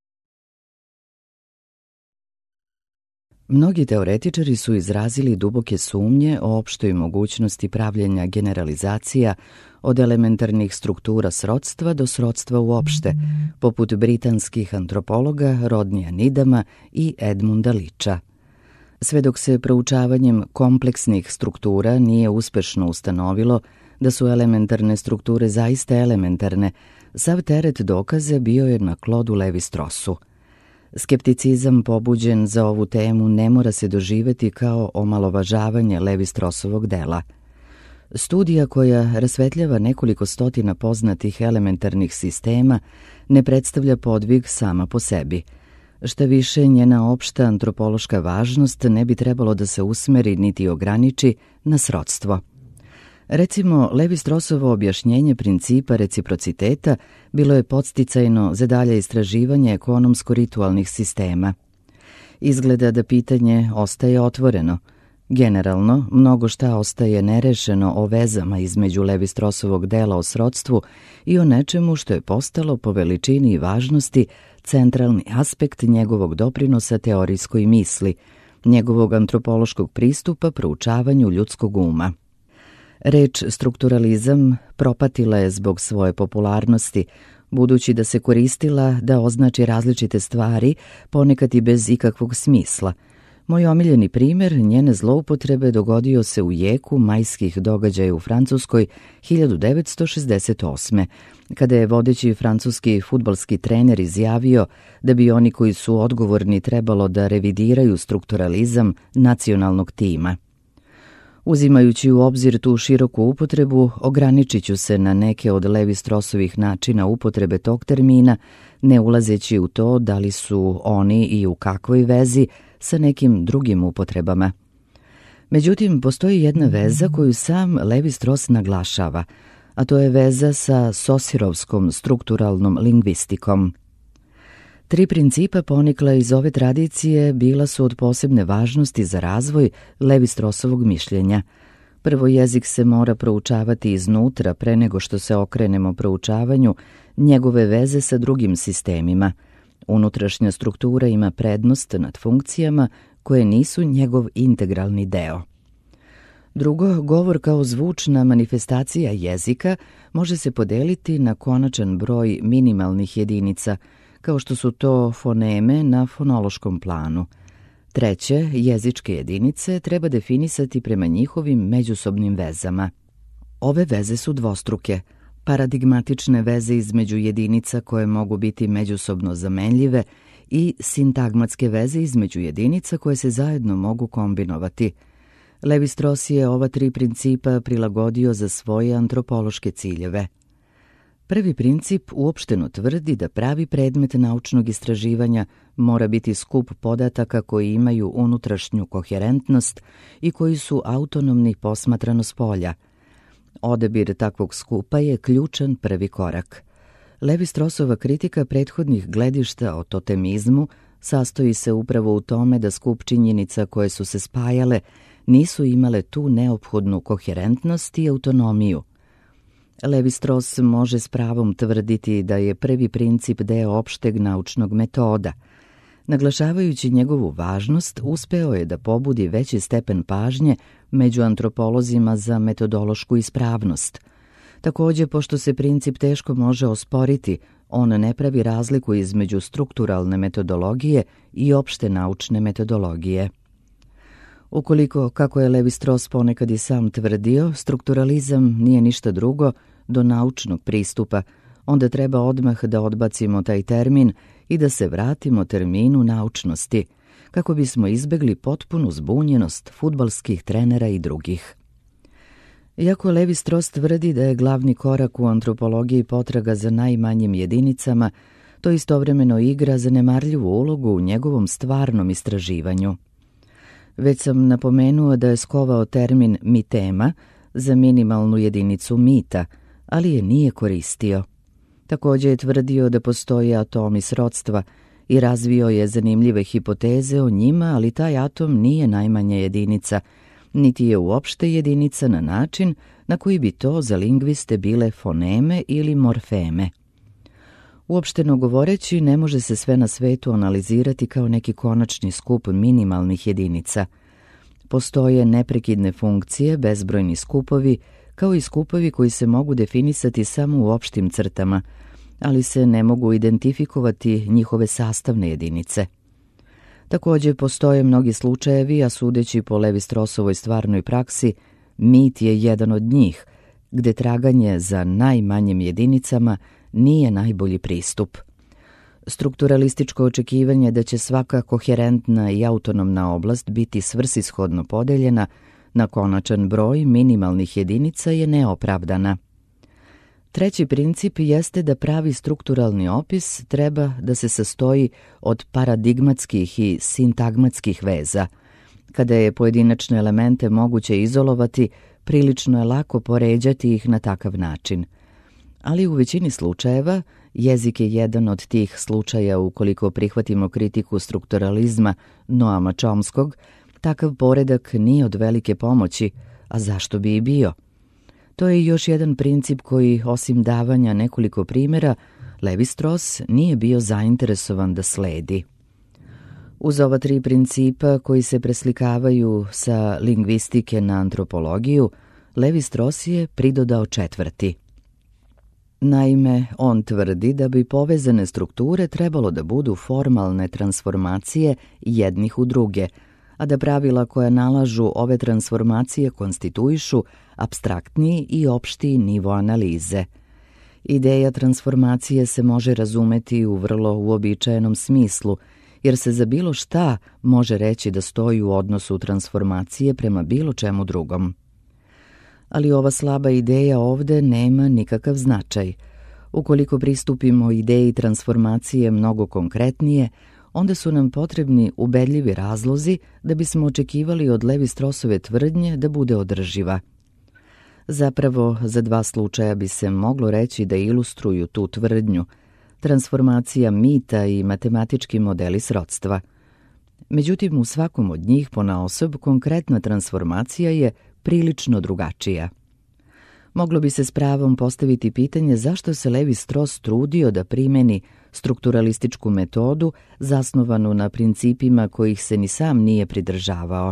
Mnogi teoretičari su izrazili duboke sumnje o opštoj mogućnosti pravljenja generalizacija od elementarnih struktura srodstva do srodstva uopšte, poput britanskih antropologa Rodneya Needhama i Edmunda Leacha. Sve dok se proučavanjem kompleksnih struktura nije uspešno ustanovilo da su elementarne strukture zaista elementarne, sav teret dokaza bio je na Claudu Levi-Straussu. Skepticizam pobuđen za ovu temu ne mora se doživeti kao omalovažavanje Levi-Straussovog dela. Studija koja rasvetljava nekoliko stotina poznatih elementarnih sistema ne predstavlja podvig sama po sebi. Šta više, njena opšta antropološka važnost ne bi trebalo da se usmeri niti ograniči na srodstvo. Recimo, Levi-Straussovo objašnjenje principa reciprociteta bilo je podsticajno za dalje istraživanje ekonomsko-ritualnih sistema. Izgleda da pitanje ostaje otvoreno. Generalno, mnogo šta ostaje nerešeno o vezama između Levi-Straussovog dela o srodstvu i o nečemu što je postalo po veličini i važnosti centralni aspekt njegovog doprinosa teorijskoj misli, njegovog antropološkog pristupa proučavanju ljudskog uma. Reč strukturalizam propatila je zbog svoje popularnosti, budući da se koristila da označi različite stvari, ponekad i bez ikakvog smisla. Moj omiljeni primjer njene zloupotrebe dogodio se u jeku majskih događaja u Francuskoj hiljadu devetsto šezdeset osme. kada je vodeći francuski fudbalski trener izjavio da bi oni koji su odgovorni trebalo da revidiraju strukturalizam nacionalnog tima. Uzimajući u obzir tu široku upotrebu, ograničit ću se na neke od Levi-Straussovih načina upotrebe tog termina, ne ulazeći u to da li su oni i u kakvoj vezi sa nekim drugim upotrebama. Međutim, postoji jedna veza koju sam Levi-Strauss naglašava, a to je veza sa Saussure-ovskom strukturalnom lingvistikom. Tri principa ponikla iz ove tradicije bila su od posebne važnosti za razvoj Levi-Straussovog mišljenja. Prvo, jezik se mora proučavati iznutra pre nego što se okrenemo proučavanju njegove veze sa drugim sistemima. Unutrašnja struktura ima prednost nad funkcijama koje nisu njegov integralni deo. Drugo, govor kao zvučna manifestacija jezika može se podeliti na konačan broj minimalnih jedinica, kao što su to foneme na fonološkom planu. Treće, jezičke jedinice treba definisati prema njihovim međusobnim vezama. Ove veze su dvostruke, paradigmatične veze između jedinica koje mogu biti međusobno zamenljive i sintagmatske veze između jedinica koje se zajedno mogu kombinovati. Levi-Strauss je ova tri principa prilagodio za svoje antropološke ciljeve. Prvi princip uopšteno tvrdi da pravi predmet naučnog istraživanja mora biti skup podataka koji imaju unutrašnju koherentnost i koji su autonomni posmatrano spolja. Odabir takvog skupa je ključan prvi korak. Levi-Straussova kritika prethodnih gledišta o totemizmu sastoji se upravo u tome da skup činjenica koje su se spajale nisu imale tu neophodnu koherentnost i autonomiju. Levi-Strauss može s pravom tvrditi da je prvi princip deo opšteg naučnog metoda. Naglašavajući njegovu važnost, uspeo je da pobudi veći stepen pažnje među antropolozima za metodološku ispravnost. Takođe, pošto se princip teško može osporiti, on ne pravi razliku između strukturalne metodologije i opšte naučne metodologije. Ukoliko, kako je Levi-Strauss ponekad i sam tvrdio, strukturalizam nije ništa drugo do naučnog pristupa, onda treba odmah da odbacimo taj termin i da se vratimo terminu naučnosti, kako bismo izbegli potpunu zbunjenost fudbalskih trenera i drugih. Iako Levi-Strauss tvrdi da je glavni korak u antropologiji potraga za najmanjim jedinicama, to istovremeno igra zanemarljivu ulogu u njegovom stvarnom istraživanju. Već sam napomenuo da je skovao termin mitema za minimalnu jedinicu mita, ali je nije koristio. Također je tvrdio da postoji atomi srodstva i razvio je zanimljive hipoteze o njima, ali taj atom nije najmanja jedinica, niti je uopšte jedinica na način na koji bi to za lingviste bile foneme ili morfeme. Uopšteno govoreći, ne može se sve na svetu analizirati kao neki konačni skup minimalnih jedinica. Postoje neprekidne funkcije, bezbrojni skupovi, kao i skupovi koji se mogu definisati samo u opštim crtama, ali se ne mogu identifikovati njihove sastavne jedinice. Također postoje mnogi slučajevi, a sudeći po Levi-Straussovoj stvarnoj praksi, mit je jedan od njih, gde traganje za najmanjim jedinicama nije najbolji pristup. Strukturalističko očekivanje da će svaka koherentna i autonomna oblast biti svrsishodno podeljena na konačan broj minimalnih jedinica je neopravdana. Treći princip jeste da pravi strukturalni opis treba da se sastoji od paradigmatskih i sintagmatskih veza. Kada je pojedinačne elemente moguće izolovati, prilično je lako poređati ih na takav način. Ali u većini slučajeva jezik je jedan od tih slučaja ukoliko prihvatimo kritiku strukturalizma Noama Chomskog, takav poredak nije od velike pomoći, a zašto bi i bio? To je još jedan princip koji, osim davanja nekoliko primjera, Levi-Strauss nije bio zainteresovan da sledi. Uz ova tri principa koji se preslikavaju sa lingvistike na antropologiju, Levi-Strauss je pridodao četvrti. Naime, on tvrdi da bi povezane strukture trebalo da budu formalne transformacije jednih u druge, a da pravila koja nalažu ove transformacije konstituišu apstraktniji i opštiji nivo analize. Ideja transformacije se može razumeti u vrlo uobičajenom smislu, jer se za bilo šta može reći da stoji u odnosu transformacije prema bilo čemu drugom. Ali ova slaba ideja ovde nema nikakav značaj. Ukoliko pristupimo ideji transformacije mnogo konkretnije, onda su nam potrebni ubedljivi razlozi da bismo očekivali od Levi-Straussove tvrdnje da bude održiva. Zapravo, za dva slučaja bi se moglo reći da ilustruju tu tvrdnju: transformacija mita i matematički modeli srodstva. Međutim, u svakom od njih ponaosob konkretna transformacija je prilično drugačija. Moglo bi se s pravom postaviti pitanje zašto se Levi-Strauss trudio da primeni strukturalističku metodu zasnovanu na principima kojih se ni sam nije pridržavao.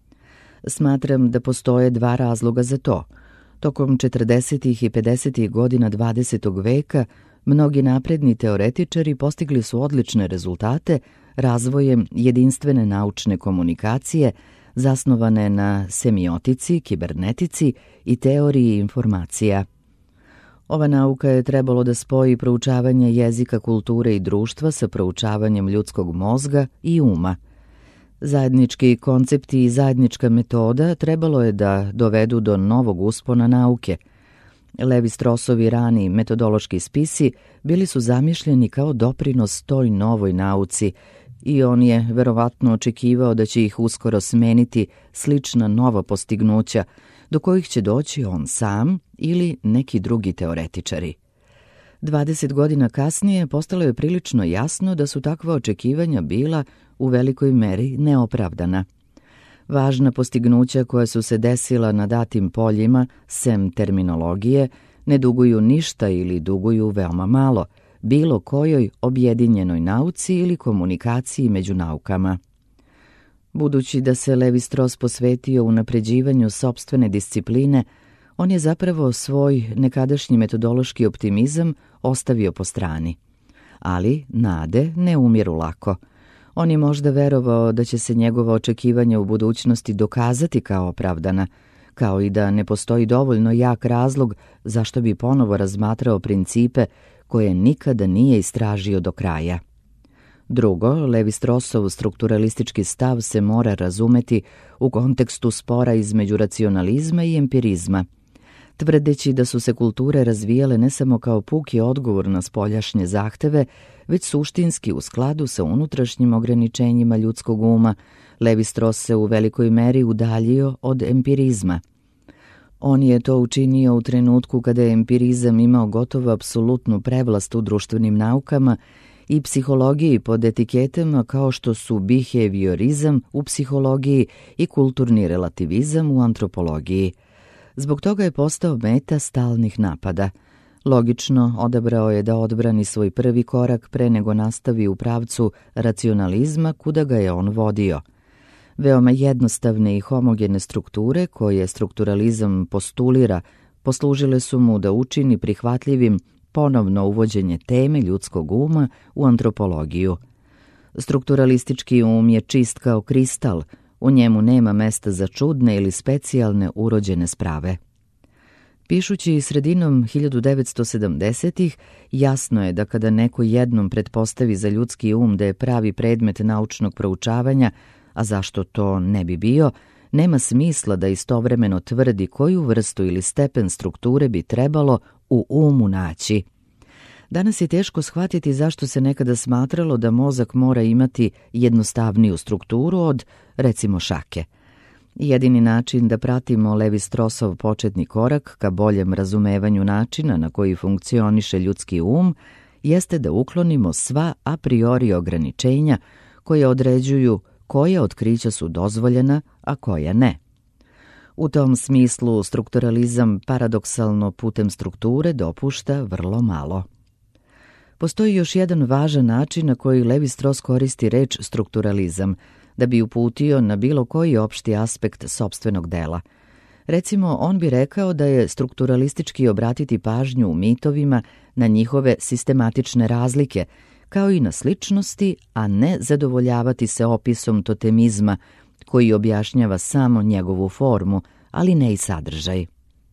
Smatram da postoje dva razloga za to. Tokom četrdesetih i pedesetih godina dvadesetog veka mnogi napredni teoretičari postigli su odlične rezultate razvojem jedinstvene naučne komunikacije zasnovane na semiotici, kibernetici i teoriji informacija. Ova nauka je trebalo da spoji proučavanje jezika, kulture i društva sa proučavanjem ljudskog mozga i uma. Zajednički koncepti i zajednička metoda trebalo je da dovedu do novog uspona nauke. Levi-Straussovi rani metodološki spisi bili su zamišljeni kao doprinos toj novoj nauci i on je verovatno očekivao da će ih uskoro smeniti slična nova postignuća, do kojih će doći on sam ili neki drugi teoretičari. Dvadeset godina kasnije postalo je prilično jasno da su takva očekivanja bila u velikoj meri neopravdana. Važna postignuća koja su se desila na datim poljima, sem terminologije, ne duguju ništa ili duguju veoma malo, bilo kojoj objedinjenoj nauci ili komunikaciji među naukama. Budući da se Levi-Strauss posvetio unapređivanju sopstvene discipline, on je zapravo svoj nekadašnji metodološki optimizam ostavio po strani. Ali nade ne umiru lako. On je možda verovao da će se njegova očekivanja u budućnosti dokazati kao opravdana, kao i da ne postoji dovoljno jak razlog zašto bi ponovo razmatrao principe koje nikada nije istražio do kraja. Drugo, Levi-Straussov strukturalistički stav se mora razumeti u kontekstu spora između racionalizma i empirizma, tvrdeći da su se kulture razvijale ne samo kao puki odgovor na spoljašnje zahteve, već suštinski u skladu sa unutrašnjim ograničenjima ljudskog uma. Levi-Strauss se u velikoj meri udaljio od empirizma. On je to učinio u trenutku kada je empirizam imao gotovo apsolutnu prevlast u društvenim naukama i psihologiji pod etiketama kao što su behaviorizam u psihologiji i kulturni relativizam u antropologiji. Zbog toga je postao meta stalnih napada. Logično, odabrao je da odbrani svoj prvi korak pre nego nastavi u pravcu racionalizma kuda ga je on vodio. Veoma jednostavne i homogene strukture koje strukturalizam postulira poslužile su mu da učini prihvatljivim ponovno uvođenje teme ljudskog uma u antropologiju. Strukturalistički um je čist kao kristal, u njemu nema mesta za čudne ili specijalne urođene sprave. Pišući sredinom hiljadu devetsto sedamdesetih, jasno je da kada neko jednom pretpostavi za ljudski um da je pravi predmet naučnog proučavanja, a zašto to ne bi bio, nema smisla da istovremeno tvrdi koju vrstu ili stepen strukture bi trebalo u umu naći. Danas je teško shvatiti zašto se nekada smatralo da mozak mora imati jednostavniju strukturu od, recimo, šake. Jedini način da pratimo Levi-Straussov početni korak ka boljem razumevanju načina na koji funkcioniše ljudski um jeste da uklonimo sva a priori ograničenja koje određuju koja otkrića su dozvoljena, a koja ne. U tom smislu strukturalizam paradoksalno putem strukture dopušta vrlo malo. Postoji još jedan važan način na koji Levi-Strauss koristi reč strukturalizam, da bi uputio na bilo koji opšti aspekt sopstvenog dela. Recimo, on bi rekao da je strukturalistički obratiti pažnju u mitovima na njihove sistematične razlike, kao i na sličnosti, a ne zadovoljavati se opisom totemizma, koji objašnjava samo njegovu formu, ali ne i sadržaj.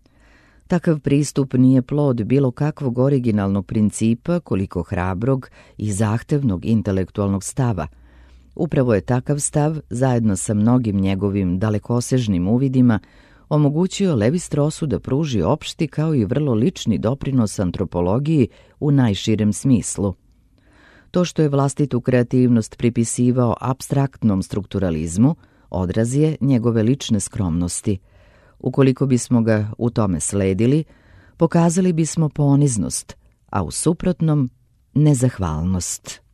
Takav pristup nije plod bilo kakvog originalnog principa, koliko hrabrog i zahtevnog intelektualnog stava. Upravo je takav stav, zajedno sa mnogim njegovim dalekosežnim uvidima, omogućio Levi-Straussu da pruži opšti kao i vrlo lični doprinos antropologiji u najširem smislu. To što je vlastitu kreativnost pripisivao apstraktnom strukturalizmu, odraz je njegove lične skromnosti. Ukoliko bismo ga u tome sledili, pokazali bismo poniznost, a u suprotnom nezahvalnost.